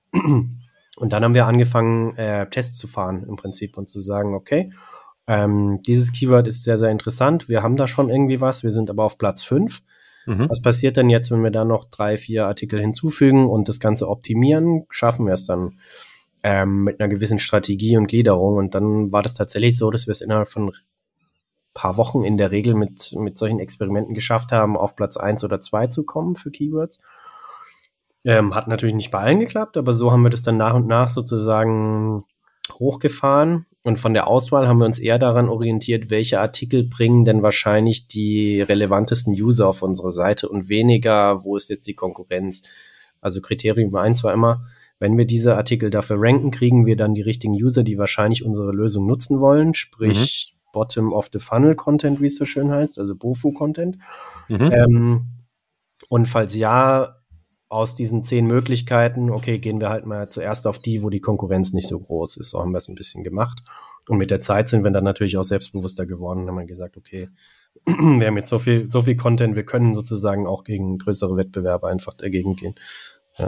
S2: Und dann haben wir angefangen, äh, Tests zu fahren im Prinzip und zu sagen, okay, Ähm, dieses Keyword ist sehr, sehr interessant. Wir haben da schon irgendwie was. Wir sind aber auf Platz fünf. Mhm. Was passiert denn jetzt, wenn wir da noch drei, vier Artikel hinzufügen und das Ganze optimieren? Schaffen wir es dann ähm, mit einer gewissen Strategie und Gliederung? Und dann war das tatsächlich so, dass wir es innerhalb von ein paar Wochen in der Regel mit, mit solchen Experimenten geschafft haben, auf Platz eins oder zwei zu kommen für Keywords. Ähm, hat natürlich nicht bei allen geklappt, aber so haben wir das dann nach und nach sozusagen hochgefahren. Und von der Auswahl haben wir uns eher daran orientiert, welche Artikel bringen denn wahrscheinlich die relevantesten User auf unsere Seite und weniger, wo ist jetzt die Konkurrenz. Also Kriterium eins war immer, wenn wir diese Artikel dafür ranken, kriegen wir dann die richtigen User, die wahrscheinlich unsere Lösung nutzen wollen, sprich mhm. Bottom-of-the-Funnel-Content, wie es so schön heißt, also B O F U-Content. Mhm. Ähm, und falls ja, aus diesen zehn Möglichkeiten, okay, gehen wir halt mal zuerst auf die, wo die Konkurrenz nicht so groß ist. So haben wir es ein bisschen gemacht. Und mit der Zeit sind wir dann natürlich auch selbstbewusster geworden und haben gesagt, okay, wir haben jetzt so viel, so viel Content, wir können sozusagen auch gegen größere Wettbewerbe einfach dagegen gehen. Ja.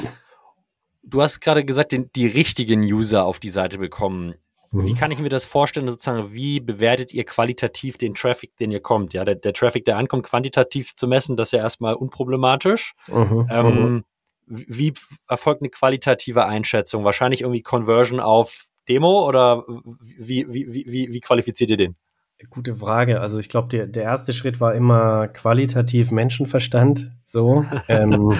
S1: Du hast gerade gesagt, den, die richtigen User auf die Seite bekommen. Wie kann ich mir das vorstellen, sozusagen, wie bewertet ihr qualitativ den Traffic, den ihr kommt? Ja, der, der Traffic, der ankommt, quantitativ zu messen, das ist ja erstmal unproblematisch. Mhm, ähm, mhm. Wie erfolgt eine qualitative Einschätzung? Wahrscheinlich irgendwie Conversion auf Demo oder wie, wie, wie, wie, wie qualifiziert ihr den?
S2: Gute Frage. Also ich glaube, der, der erste Schritt war immer qualitativ Menschenverstand. So. ähm,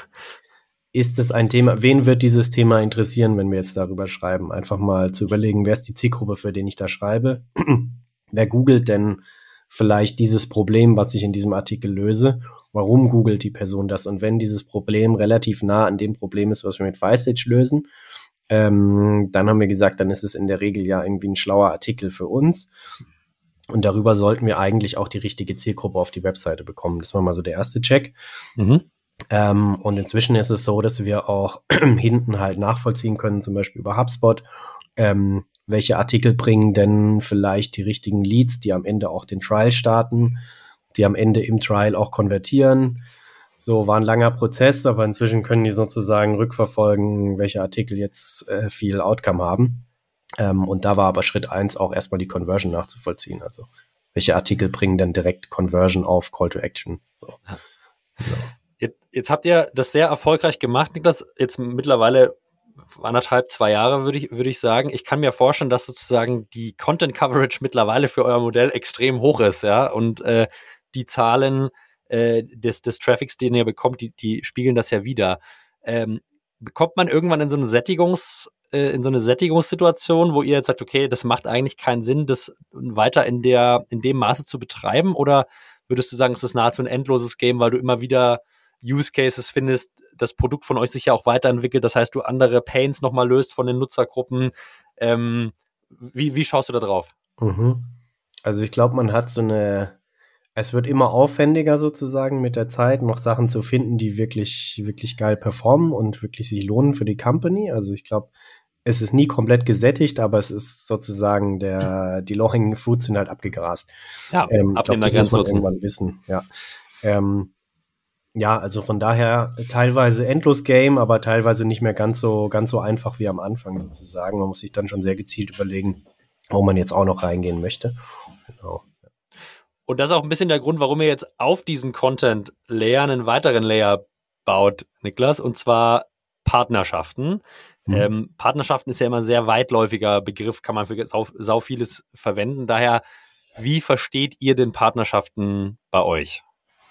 S2: Ist es ein Thema, wen wird dieses Thema interessieren, wenn wir jetzt darüber schreiben? Einfach mal zu überlegen, wer ist die Zielgruppe, für den ich da schreibe? Wer googelt denn vielleicht dieses Problem, was ich in diesem Artikel löse? Warum googelt die Person das? Und wenn dieses Problem relativ nah an dem Problem ist, was wir mit FiveStage lösen, ähm, dann haben wir gesagt, dann ist es in der Regel ja irgendwie ein schlauer Artikel für uns. Und darüber sollten wir eigentlich auch die richtige Zielgruppe auf die Webseite bekommen. Das war mal so der erste Check. Mhm. Ähm, und inzwischen ist es so, dass wir auch hinten halt nachvollziehen können, zum Beispiel über HubSpot, ähm, welche Artikel bringen denn vielleicht die richtigen Leads, die am Ende auch den Trial starten, die am Ende im Trial auch konvertieren. So war ein langer Prozess, aber inzwischen können die sozusagen rückverfolgen, welche Artikel jetzt äh, viel Outcome haben. Ähm, und da war aber Schritt eins auch erstmal die Conversion nachzuvollziehen. Also welche Artikel bringen denn direkt Conversion auf Call to Action? So. Ja.
S1: Genau. Jetzt, jetzt habt ihr das sehr erfolgreich gemacht, Niklas, jetzt mittlerweile anderthalb, zwei Jahre, würde ich, würde ich sagen. Ich kann mir vorstellen, dass sozusagen die Content-Coverage mittlerweile für euer Modell extrem hoch ist, ja, und äh, die Zahlen äh, des, des Traffics, den ihr bekommt, die, die spiegeln das ja wieder. Ähm, bekommt man irgendwann in so eine Sättigungs- äh, in so eine Sättigungssituation, wo ihr jetzt sagt, okay, das macht eigentlich keinen Sinn, das weiter in der, in dem Maße zu betreiben, oder würdest du sagen, es ist nahezu ein endloses Game, weil du immer wieder Use Cases findest, das Produkt von euch sich ja auch weiterentwickelt, das heißt, du andere Pains nochmal löst von den Nutzergruppen. Ähm, wie, wie schaust du da drauf?
S2: Mhm. Also ich glaube, man hat so eine, es wird immer aufwendiger sozusagen mit der Zeit, noch Sachen zu finden, die wirklich, wirklich geil performen und wirklich sich lohnen für die Company. Also ich glaube, es ist nie komplett gesättigt, aber es ist sozusagen der, die low-hanging fruits sind halt abgegrast.
S1: Ja,
S2: ähm, ich glaube, das muss man irgendwann wissen, ja. Ähm, Ja, also von daher teilweise Endlos-Game, aber teilweise nicht mehr ganz so, ganz so einfach wie am Anfang sozusagen. Man muss sich dann schon sehr gezielt überlegen, wo man jetzt auch noch reingehen möchte. Genau.
S1: Und das ist auch ein bisschen der Grund, warum ihr jetzt auf diesen Content-Layer einen weiteren Layer baut, Niklas, und zwar Partnerschaften. Mhm. Ähm, Partnerschaften ist ja immer ein sehr weitläufiger Begriff, kann man für sau, sau vieles verwenden. Daher, wie versteht ihr denn Partnerschaften bei euch?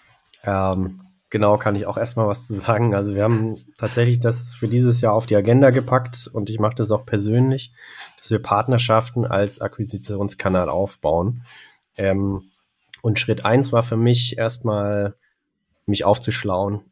S2: Ähm, genau, kann ich auch erstmal was zu sagen. Also wir haben tatsächlich das für dieses Jahr auf die Agenda gepackt und ich mache das auch persönlich, dass wir Partnerschaften als Akquisitionskanal aufbauen. Ähm, und Schritt eins war für mich erstmal, mich aufzuschlauen.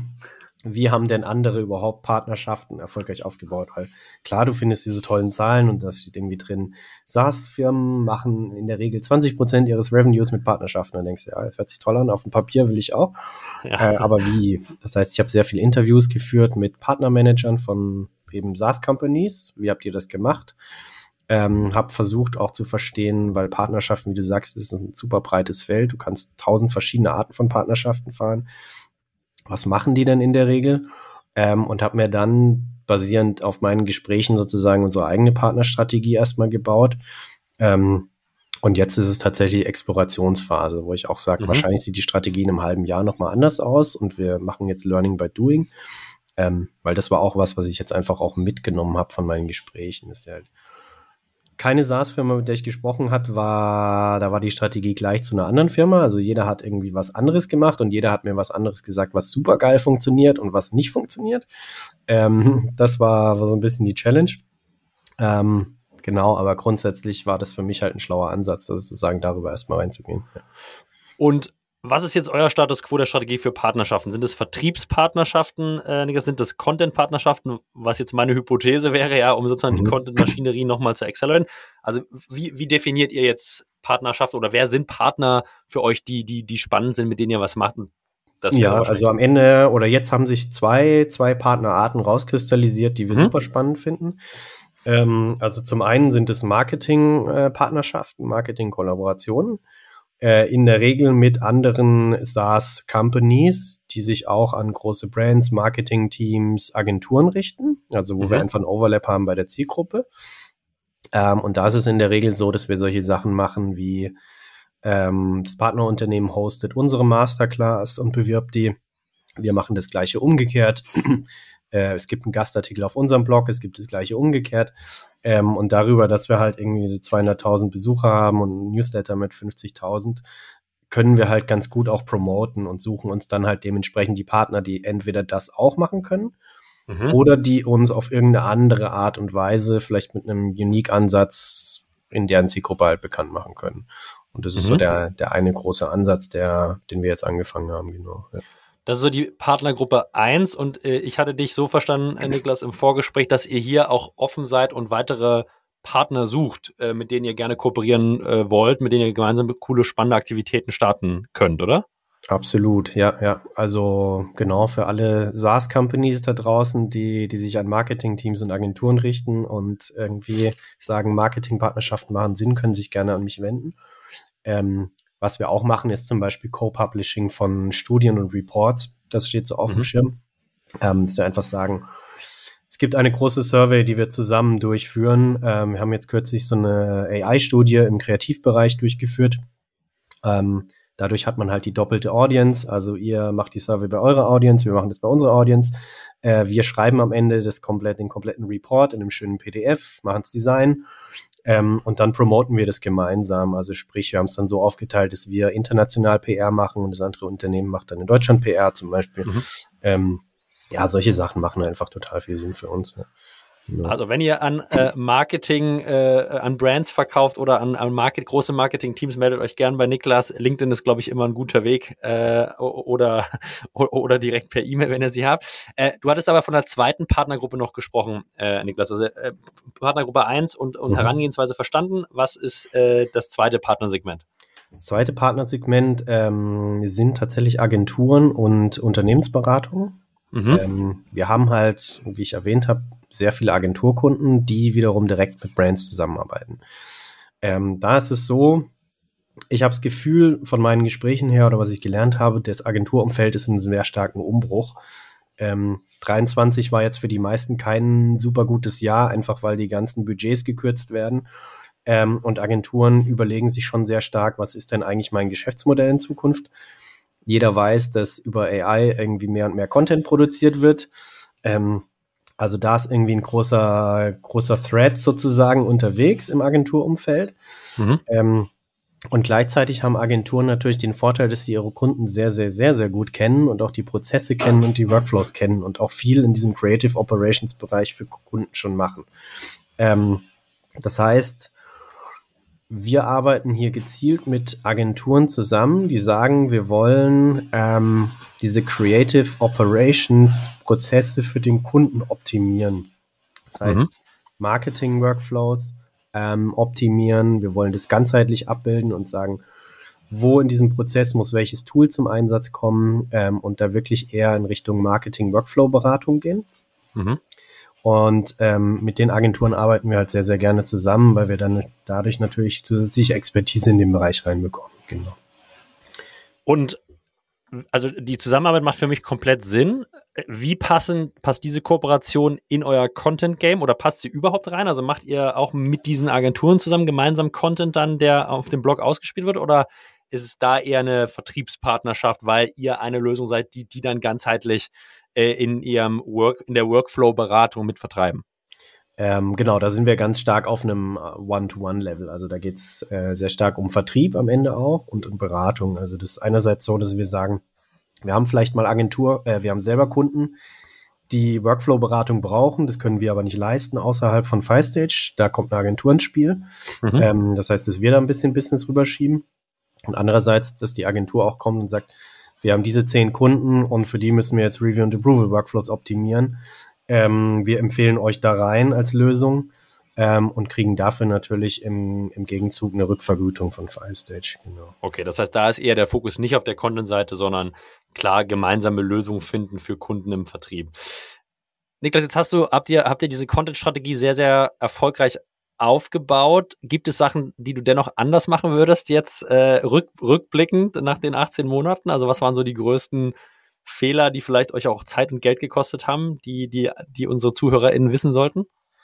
S2: Wie haben denn andere überhaupt Partnerschaften erfolgreich aufgebaut? Weil klar, du findest diese tollen Zahlen und da steht irgendwie drin, SaaS-Firmen machen in der Regel zwanzig Prozent ihres Revenues mit Partnerschaften. Dann denkst du, ja, das hört sich toll an, auf dem Papier will ich auch. Ja. Äh, aber wie? Das heißt, ich habe sehr viele Interviews geführt mit Partnermanagern von eben SaaS-Companies. Wie habt ihr das gemacht? Ähm, habe versucht auch zu verstehen, weil Partnerschaften, wie du sagst, ist ein super breites Feld. Du kannst tausend verschiedene Arten von Partnerschaften fahren. Was machen die denn in der Regel? Ähm, und habe mir dann basierend auf meinen Gesprächen sozusagen unsere eigene Partnerstrategie erstmal gebaut. Ähm, und jetzt ist es tatsächlich Explorationsphase, wo ich auch sage, mhm. wahrscheinlich sieht die Strategie in einem halben Jahr nochmal anders aus und wir machen jetzt Learning by Doing. Ähm, weil das war auch was, was ich jetzt einfach auch mitgenommen habe von meinen Gesprächen. Das ist ja halt keine SaaS-Firma, mit der ich gesprochen habe, war, da war die Strategie gleich zu einer anderen Firma. Also jeder hat irgendwie was anderes gemacht und jeder hat mir was anderes gesagt, was super geil funktioniert und was nicht funktioniert. Ähm, das war, war so ein bisschen die Challenge. Ähm, genau, aber grundsätzlich war das für mich halt ein schlauer Ansatz, sozusagen darüber erstmal reinzugehen. Ja.
S1: Und was ist jetzt euer Status quo der Strategie für Partnerschaften? Sind es Vertriebspartnerschaften, äh, sind es Content-Partnerschaften, was jetzt meine Hypothese wäre, ja, um sozusagen mhm. die Content-Maschinerie nochmal zu accelerieren? Also wie, wie definiert ihr jetzt Partnerschaften oder wer sind Partner für euch, die, die, die spannend sind, mit denen ihr was macht? Das
S2: ja, also am Ende oder jetzt haben sich zwei, zwei Partnerarten rauskristallisiert, die wir mhm. super spannend finden. Ähm, also zum einen sind es Marketing-Partnerschaften, Marketing-Kollaborationen. In der Regel mit anderen SaaS-Companies, die sich auch an große Brands, Marketing-Teams, Agenturen richten, also wo mhm. wir einfach einen Overlap haben bei der Zielgruppe. Ähm, und da ist es in der Regel so, dass wir solche Sachen machen wie ähm, das Partnerunternehmen hostet unsere Masterclass und bewirbt die. Wir machen das Gleiche umgekehrt. äh, es gibt einen Gastartikel auf unserem Blog, es gibt das Gleiche umgekehrt. Ähm, und darüber, dass wir halt irgendwie so zweihunderttausend Besucher haben und ein Newsletter mit fünfzigtausend, können wir halt ganz gut auch promoten und suchen uns dann halt dementsprechend die Partner, die entweder das auch machen können mhm. oder die uns auf irgendeine andere Art und Weise, vielleicht mit einem Unique-Ansatz, in deren Zielgruppe halt bekannt machen können. Und das ist mhm. so der, der eine große Ansatz, der, den wir jetzt angefangen haben, genau. Ja.
S1: Das ist so die Partnergruppe eins und äh, ich hatte dich so verstanden, äh, Niklas, im Vorgespräch, dass ihr hier auch offen seid und weitere Partner sucht, äh, mit denen ihr gerne kooperieren äh, wollt, mit denen ihr gemeinsam coole, spannende Aktivitäten starten könnt, oder?
S2: Absolut, ja, ja. Also genau für alle SaaS-Companies da draußen, die, die sich an Marketing-Teams und Agenturen richten und irgendwie sagen, Marketingpartnerschaften machen Sinn, können sich gerne an mich wenden. Ähm, Was wir auch machen, ist zum Beispiel Co-Publishing von Studien und Reports. Das steht so auf mhm. dem Schirm. Ähm, dass wir einfach sagen, es gibt eine große Survey, die wir zusammen durchführen. Ähm, wir haben jetzt kürzlich so eine A I-Studie im Kreativbereich durchgeführt. Ähm, dadurch hat man halt die doppelte Audience. Also ihr macht die Survey bei eurer Audience, wir machen das bei unserer Audience. Äh, wir schreiben am Ende das komplett, den kompletten Report in einem schönen P D F, machen das Design. Ähm, und dann promoten wir das gemeinsam. Also sprich, wir haben es dann so aufgeteilt, dass wir international P R machen und das andere Unternehmen macht dann in Deutschland P R zum Beispiel. Mhm. Ähm, ja, solche Sachen machen einfach total viel Sinn für uns. Ja. Ja.
S1: Also wenn ihr an äh, Marketing, äh, an Brands verkauft oder an, an Market, große Marketing-Teams, meldet euch gern bei Niklas. LinkedIn ist, glaube ich, immer ein guter Weg äh, oder, oder direkt per E-Mail, wenn ihr sie habt. Äh, du hattest aber von der zweiten Partnergruppe noch gesprochen, äh, Niklas. Also äh, Partnergruppe eins und, und mhm. Herangehensweise verstanden. Was ist äh, das zweite Partnersegment?
S2: Das zweite Partnersegment ähm, sind tatsächlich Agenturen und Unternehmensberatungen. Mhm. Ähm, wir haben halt, wie ich erwähnt habe, sehr viele Agenturkunden, die wiederum direkt mit Brands zusammenarbeiten. Ähm, da ist es so, ich habe das Gefühl von meinen Gesprächen her oder was ich gelernt habe, das Agenturumfeld ist in einem sehr starken Umbruch. Ähm, dreiundzwanzig war jetzt für die meisten kein super gutes Jahr, einfach weil die ganzen Budgets gekürzt werden. Ähm, und Agenturen überlegen sich schon sehr stark, was ist denn eigentlich mein Geschäftsmodell in Zukunft? Jeder weiß, dass über A I irgendwie mehr und mehr Content produziert wird. Ähm, also da ist irgendwie ein großer, großer Thread sozusagen unterwegs im Agenturumfeld. Mhm. Ähm, Und gleichzeitig haben Agenturen natürlich den Vorteil, dass sie ihre Kunden sehr, sehr, sehr, sehr gut kennen und auch die Prozesse kennen und die Workflows kennen und auch viel in diesem Creative Operations Bereich für Kunden schon machen. Ähm, das heißt, wir arbeiten hier gezielt mit Agenturen zusammen, die sagen, wir wollen ähm, diese Creative Operations Prozesse für den Kunden optimieren. Das heißt, mhm. Marketing Workflows Ähm, optimieren. Wir wollen das ganzheitlich abbilden und sagen, wo in diesem Prozess muss welches Tool zum Einsatz kommen ähm, und da wirklich eher in Richtung Marketing-Workflow-Beratung gehen. Mhm. Und ähm, mit den Agenturen arbeiten wir halt sehr, sehr gerne zusammen, weil wir dann dadurch natürlich zusätzliche Expertise in den Bereich reinbekommen. Genau.
S1: Und also die Zusammenarbeit macht für mich komplett Sinn. Wie passen, passt diese Kooperation in euer Content-Game oder passt sie überhaupt rein? Also macht ihr auch mit diesen Agenturen zusammen gemeinsam Content dann, der auf dem Blog ausgespielt wird? Oder ist es da eher eine Vertriebspartnerschaft, weil ihr eine Lösung seid, die die dann ganzheitlich äh, in ihrem Work, in der Workflow-Beratung mit vertreiben?
S2: Ähm, genau, da sind wir ganz stark auf einem One-to-One-Level. Also da geht es äh, sehr stark um Vertrieb am Ende auch und um Beratung. Also das ist einerseits so, dass wir sagen, wir haben vielleicht mal Agentur, äh, wir haben selber Kunden, die Workflow-Beratung brauchen. Das können wir aber nicht leisten außerhalb von FiveStage. Da kommt eine Agentur ins Spiel. Mhm. Ähm, das heißt, dass wir da ein bisschen Business rüberschieben. Und andererseits, dass die Agentur auch kommt und sagt, wir haben diese zehn Kunden und für die müssen wir jetzt Review und Approval Workflows optimieren. Ähm, wir empfehlen euch da rein als Lösung ähm, und kriegen dafür natürlich im, im Gegenzug eine Rückvergütung von FiveStage. Genau.
S1: Okay, das heißt, da ist eher der Fokus nicht auf der Content-Seite, sondern klar gemeinsame Lösungen finden für Kunden im Vertrieb. Niklas, jetzt hast du, habt ihr, habt ihr diese Content-Strategie sehr, sehr erfolgreich aufgebaut. Gibt es Sachen, die du dennoch anders machen würdest, jetzt äh, rück, rückblickend nach den achtzehn Monaten? Also was waren so die größten Fehler, die vielleicht euch auch Zeit und Geld gekostet haben, die, die, die unsere ZuhörerInnen wissen sollten?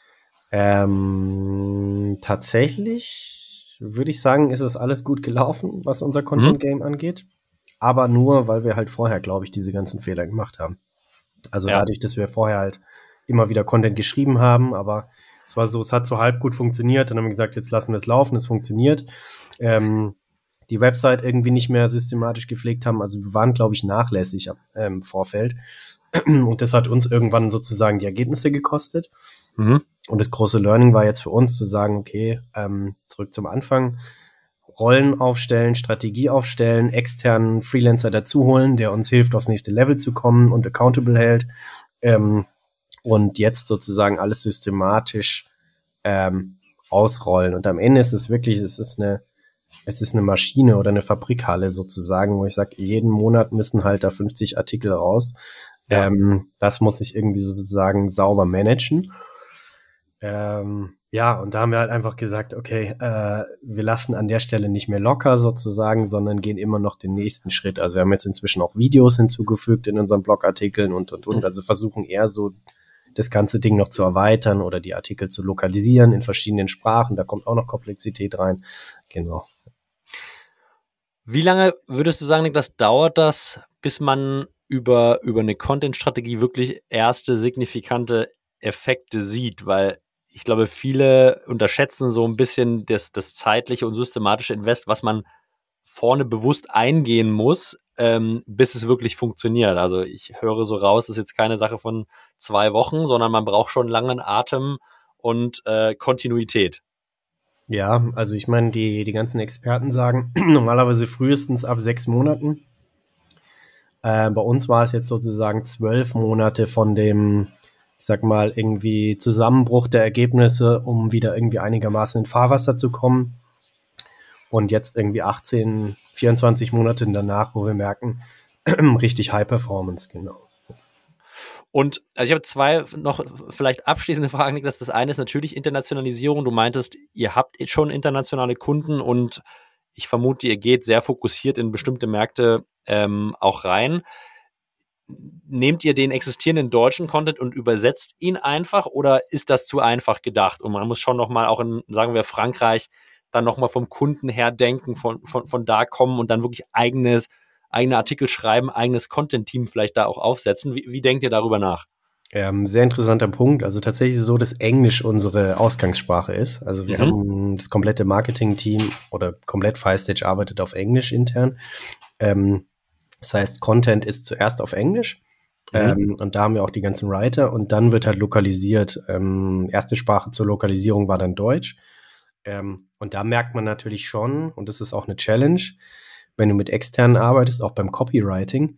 S2: Ähm, tatsächlich würde ich sagen, ist es alles gut gelaufen, was unser Content-Game mhm. angeht. Aber nur, weil wir halt vorher, glaube ich, diese ganzen Fehler gemacht haben. Also ja. dadurch, dass wir vorher halt immer wieder Content geschrieben haben, aber es war so, es hat so halb gut funktioniert. Dann haben wir gesagt, jetzt lassen wir es laufen, es funktioniert. Ähm, die Website irgendwie nicht mehr systematisch gepflegt haben. Also wir waren, glaube ich, nachlässig äh, im Vorfeld. Und das hat uns irgendwann sozusagen die Ergebnisse gekostet. Mhm. Und das große Learning war jetzt für uns zu sagen, okay, ähm, zurück zum Anfang, Rollen aufstellen, Strategie aufstellen, externen Freelancer dazu holen, der uns hilft, aufs nächste Level zu kommen und accountable hält. Ähm, und jetzt sozusagen alles systematisch ähm, ausrollen. Und am Ende ist es wirklich, es ist eine Es ist eine Maschine oder eine Fabrikhalle sozusagen, wo ich sage, jeden Monat müssen halt da fünfzig Artikel raus. Ja. Ähm, das muss ich irgendwie sozusagen sauber managen. Ähm, ja, und da haben wir halt einfach gesagt, okay, äh, wir lassen an der Stelle nicht mehr locker sozusagen, sondern gehen immer noch den nächsten Schritt. Also wir haben jetzt inzwischen auch Videos hinzugefügt in unseren Blogartikeln und, und, und. Mhm. Also versuchen eher so das ganze Ding noch zu erweitern oder die Artikel zu lokalisieren in verschiedenen Sprachen. Da kommt auch noch Komplexität rein. Genau.
S1: Wie lange würdest du sagen, Niklas, dauert das, bis man über, über eine Content-Strategie wirklich erste signifikante Effekte sieht? Weil ich glaube, viele unterschätzen so ein bisschen das, das zeitliche und systematische Invest, was man vorne bewusst eingehen muss, ähm, bis es wirklich funktioniert. Also ich höre so raus, das ist jetzt keine Sache von zwei Wochen, sondern man braucht schon langen Atem und äh, Kontinuität.
S2: Ja, also ich meine, die, die ganzen Experten sagen normalerweise frühestens ab sechs Monaten. Äh, bei uns war es jetzt sozusagen zwölf Monate von dem, ich sag mal, irgendwie Zusammenbruch der Ergebnisse, um wieder irgendwie einigermaßen in Fahrwasser zu kommen. Und jetzt irgendwie achtzehn, vierundzwanzig Monate danach, wo wir merken, richtig High Performance, genau.
S1: Und also ich habe zwei noch vielleicht abschließende Fragen, Niklas. Das eine ist natürlich Internationalisierung. Du meintest, ihr habt schon internationale Kunden und Ich vermute, ihr geht sehr fokussiert in bestimmte Märkte ähm, auch rein. Nehmt ihr den existierenden deutschen Content und übersetzt ihn einfach oder ist das zu einfach gedacht? Und man muss schon nochmal auch in, sagen wir, Frankreich dann nochmal vom Kunden her denken, von, von, von da kommen und dann wirklich eigenes, eigene Artikel schreiben, eigenes Content-Team vielleicht da auch aufsetzen. Wie, wie denkt ihr darüber nach?
S2: Ähm, sehr interessanter Punkt. Also tatsächlich ist es so, dass Englisch unsere Ausgangssprache ist. Also wir mhm. haben das komplette Marketing-Team oder komplett FiveStage arbeitet auf Englisch intern. Ähm, das heißt, Content ist zuerst auf Englisch mhm. ähm, und da haben wir auch die ganzen Writer und dann wird halt lokalisiert. Ähm, erste Sprache zur Lokalisierung war dann Deutsch. Ähm, und da merkt man natürlich schon, und das ist auch eine Challenge, wenn du mit externen arbeitest, auch beim Copywriting,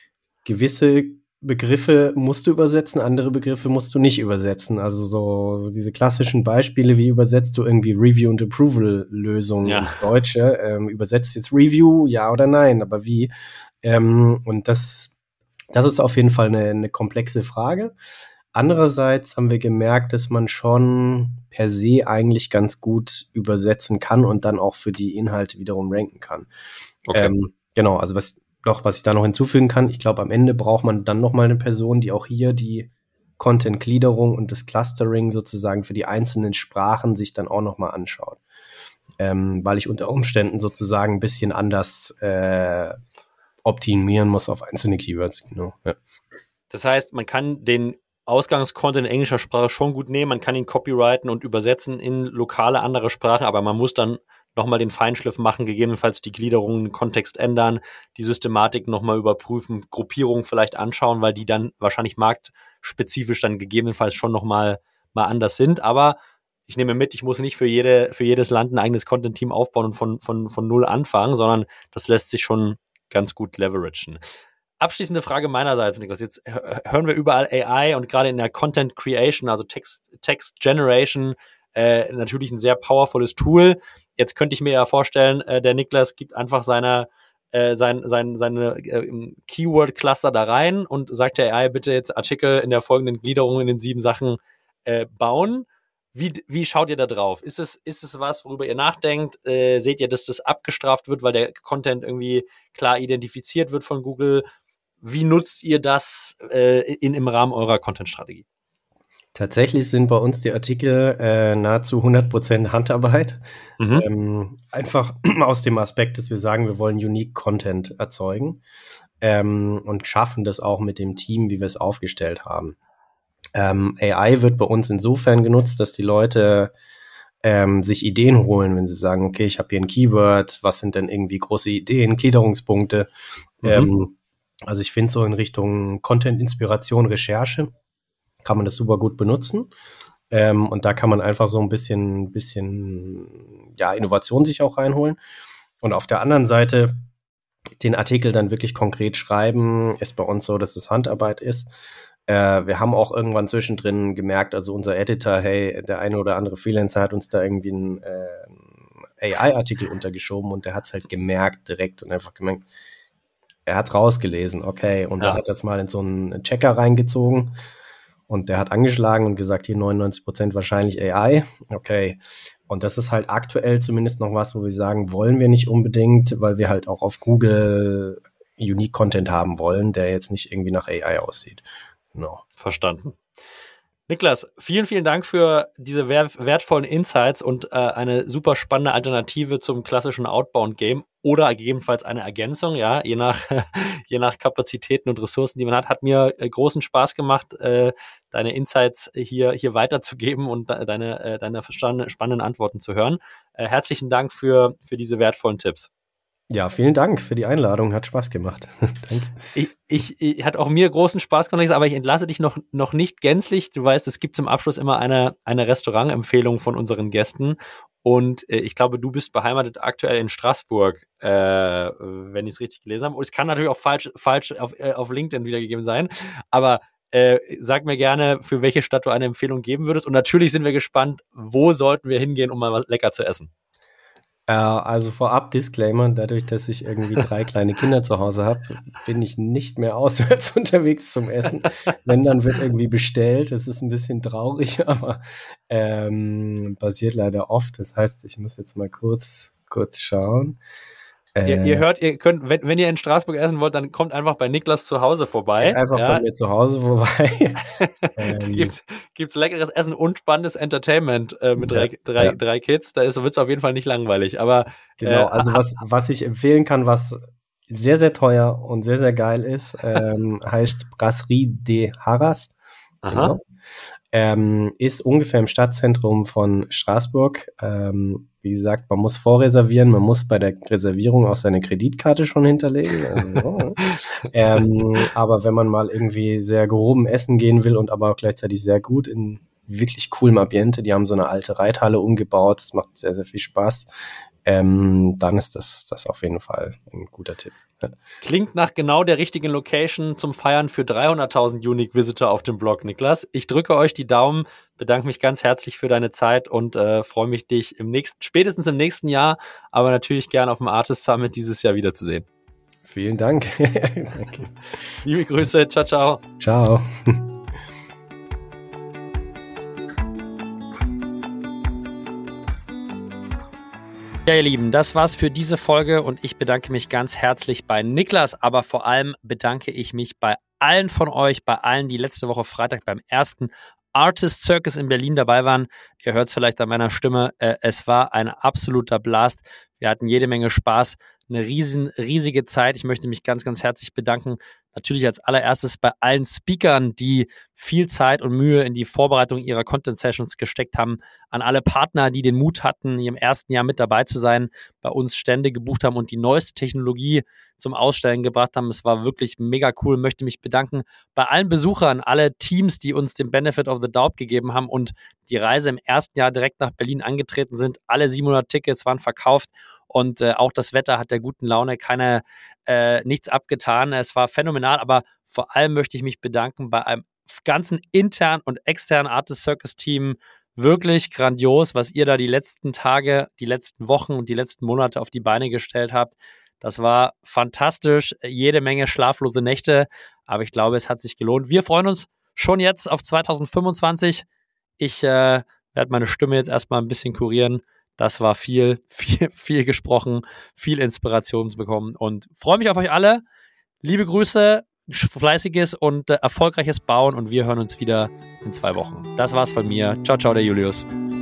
S2: gewisse Begriffe musst du übersetzen, andere Begriffe musst du nicht übersetzen. Also so, so diese klassischen Beispiele, wie übersetzt du irgendwie Review- und Approval-Lösungen ja. ins Deutsche? Ähm, übersetzt jetzt Review, ja oder nein, aber wie? Ähm, und das, das ist auf jeden Fall eine, eine komplexe Frage. Andererseits haben wir gemerkt, dass man schon per se eigentlich ganz gut übersetzen kann und dann auch für die Inhalte wiederum ranken kann. Okay. Ähm, genau, also was Doch, was ich da noch hinzufügen kann, ich glaube, am Ende braucht man dann noch mal eine Person, die auch hier die Content-Gliederung und das Clustering sozusagen für die einzelnen Sprachen sich dann auch noch mal anschaut. Ähm, weil ich unter Umständen sozusagen ein bisschen anders äh, optimieren muss auf einzelne Keywords. Genau. Ja.
S1: Das heißt, man kann den Ausgangscontent in englischer Sprache schon gut nehmen, man kann ihn copyrighten und übersetzen in lokale andere Sprachen, aber man muss dann nochmal den Feinschliff machen, gegebenenfalls die Gliederungen, den Kontext ändern, die Systematik nochmal überprüfen, Gruppierungen vielleicht anschauen, weil die dann wahrscheinlich marktspezifisch dann gegebenenfalls schon nochmal mal anders sind. Aber ich nehme mit, ich muss nicht für jede, für jedes Land ein eigenes Content-Team aufbauen und von, von, von null anfangen, sondern das lässt sich schon ganz gut leveragen. Abschließende Frage meinerseits, Niklas. Jetzt hören wir überall A I und gerade in der Content Creation, also Text, Text Generation, Äh, natürlich ein sehr powervolles Tool. Jetzt könnte ich mir ja vorstellen, äh, der Niklas gibt einfach seine, äh, sein, sein, seine äh, Keyword-Cluster da rein und sagt der A I, bitte jetzt Artikel in der folgenden Gliederung in den sieben Sachen äh, bauen. Wie, wie schaut ihr da drauf? Ist es, ist es was, worüber ihr nachdenkt? Äh, seht ihr, dass das abgestraft wird, weil der Content irgendwie klar identifiziert wird von Google? Wie nutzt ihr das äh, in, im Rahmen eurer Content-Strategie?
S2: Tatsächlich sind bei uns die Artikel äh, nahezu hundert Prozent Handarbeit. Mhm. Ähm, einfach aus dem Aspekt, dass wir sagen, wir wollen Unique Content erzeugen ähm, und schaffen das auch mit dem Team, wie wir es aufgestellt haben. Ähm, A I wird bei uns insofern genutzt, dass die Leute ähm, sich Ideen holen, wenn sie sagen, okay, ich habe hier ein Keyword, was sind denn irgendwie große Ideen, Gliederungspunkte. Mhm. Ähm, also ich finde so in Richtung Content-Inspiration, Recherche kann man das super gut benutzen. Ähm, und da kann man einfach so ein bisschen, bisschen ja, Innovation sich auch reinholen. Und auf der anderen Seite den Artikel dann wirklich konkret schreiben, ist bei uns so, dass es Handarbeit ist. Äh, wir haben auch irgendwann zwischendrin gemerkt, also unser Editor, hey, der eine oder andere Freelancer hat uns da irgendwie einen äh, A I-Artikel untergeschoben und der hat es halt gemerkt direkt und einfach gemerkt, er hat es rausgelesen, okay. Und ja. Dann hat er es mal in so einen Checker reingezogen. Und der hat angeschlagen und gesagt, hier neunundneunzig Prozent wahrscheinlich A I. Okay. Und das ist halt aktuell zumindest noch was, wo wir sagen, wollen wir nicht unbedingt, weil wir halt auch auf Google Unique Content haben wollen, der jetzt nicht irgendwie nach A I aussieht. Genau.
S1: Verstanden. Niklas, vielen, vielen Dank für diese wertvollen Insights und äh, eine super spannende Alternative zum klassischen Outbound-Game oder gegebenenfalls eine Ergänzung, ja, je nach, je nach Kapazitäten und Ressourcen, die man hat. Hat mir äh, großen Spaß gemacht, äh, deine Insights hier, hier weiterzugeben und de- deine, äh, deine spannenden Antworten zu hören. Äh, herzlichen Dank für, für diese wertvollen Tipps.
S2: Ja, vielen Dank für die Einladung. Hat Spaß gemacht. Danke.
S1: Ich, ich, ich hat auch mir großen Spaß gemacht, aber ich entlasse dich noch, noch nicht gänzlich. Du weißt, es gibt zum Abschluss immer eine, eine Restaurantempfehlung von unseren Gästen. Und äh, ich glaube, du bist beheimatet aktuell in Straßburg, äh, wenn ich es richtig gelesen habe. Und es kann natürlich auch falsch, falsch auf, äh, auf LinkedIn wiedergegeben sein. Aber äh, sag mir gerne, für welche Stadt du eine Empfehlung geben würdest. Und natürlich sind wir gespannt, wo sollten wir hingehen, um mal was lecker zu essen.
S2: Also vorab Disclaimer, dadurch, dass ich irgendwie drei kleine Kinder zu Hause habe, bin ich nicht mehr auswärts unterwegs zum Essen. Wenn, dann wird irgendwie bestellt. Das ist ein bisschen traurig, aber ähm, passiert leider oft. Das heißt, ich muss jetzt mal kurz kurz schauen.
S1: Ihr, ihr hört, ihr könnt, wenn, wenn ihr in Straßburg essen wollt, dann kommt einfach bei Niklas zu Hause vorbei.
S2: Einfach
S1: ja.
S2: bei mir zu Hause vorbei.
S1: ähm, gibt's, gibt's leckeres Essen und spannendes Entertainment äh, mit drei,
S2: ja,
S1: drei,
S2: ja.
S1: drei Kids. Da wird es auf jeden Fall nicht langweilig. Aber
S2: genau,
S1: äh,
S2: also was, was ich empfehlen kann, was sehr, sehr teuer und sehr, sehr geil ist, ähm, heißt Brasserie de Harras. Genau. Ähm, ist ungefähr im Stadtzentrum von Straßburg. Ähm, wie gesagt, man muss vorreservieren, man muss bei der Reservierung auch seine Kreditkarte schon hinterlegen. Also, ähm, aber wenn man mal irgendwie sehr gehoben essen gehen will und aber auch gleichzeitig sehr gut in wirklich coolem Ambiente, die haben so eine alte Reithalle umgebaut, das macht sehr, sehr viel Spaß, ähm, dann ist das, das auf jeden Fall ein guter Tipp.
S1: Klingt nach genau der richtigen Location zum Feiern für dreihunderttausend Unique Visitor auf dem Blog, Niklas. Ich drücke euch die Daumen, bedanke mich ganz herzlich für deine Zeit und äh, freue mich, dich im nächsten, spätestens im nächsten Jahr, aber natürlich gerne auf dem Artist Summit dieses Jahr wiederzusehen.
S2: Vielen Dank. Danke.
S1: Liebe Grüße, ciao, ciao.
S2: Ciao.
S1: Ja, ihr Lieben, das war's für diese Folge und ich bedanke mich ganz herzlich bei Niklas, aber vor allem bedanke ich mich bei allen von euch, bei allen, die letzte Woche Freitag beim ersten Artist Circus in Berlin dabei waren. Ihr hört es vielleicht an meiner Stimme, äh, es war ein absoluter Blast. Wir hatten jede Menge Spaß, eine riesen, riesige Zeit. Ich möchte mich ganz, ganz herzlich bedanken. Natürlich als allererstes bei allen Speakern, die viel Zeit und Mühe in die Vorbereitung ihrer Content-Sessions gesteckt haben. An alle Partner, die den Mut hatten, im ersten Jahr mit dabei zu sein, bei uns Stände gebucht haben und die neueste Technologie zum Ausstellen gebracht haben. Es war wirklich mega cool. Ich möchte mich bedanken bei allen Besuchern, alle Teams, die uns den Benefit of the Doubt gegeben haben und die Reise im ersten Jahr direkt nach Berlin angetreten sind. Alle siebenhundert Tickets waren verkauft. Und äh, auch das Wetter hat der guten Laune keine, äh, nichts abgetan. Es war phänomenal, aber vor allem möchte ich mich bedanken bei einem ganzen internen und externen Artist Circus Team. Wirklich grandios, was ihr da die letzten Tage, die letzten Wochen und die letzten Monate auf die Beine gestellt habt. Das war fantastisch. Jede Menge schlaflose Nächte, aber ich glaube, es hat sich gelohnt. Wir freuen uns schon jetzt auf zwanzig fünfundzwanzig. Ich äh, werde meine Stimme jetzt erstmal ein bisschen kurieren. Das war viel, viel, viel gesprochen, viel Inspiration zu bekommen und freue mich auf euch alle. Liebe Grüße, fleißiges und äh, erfolgreiches Bauen und wir hören uns wieder in zwei Wochen. Das war's von mir. Ciao, ciao, der Julius.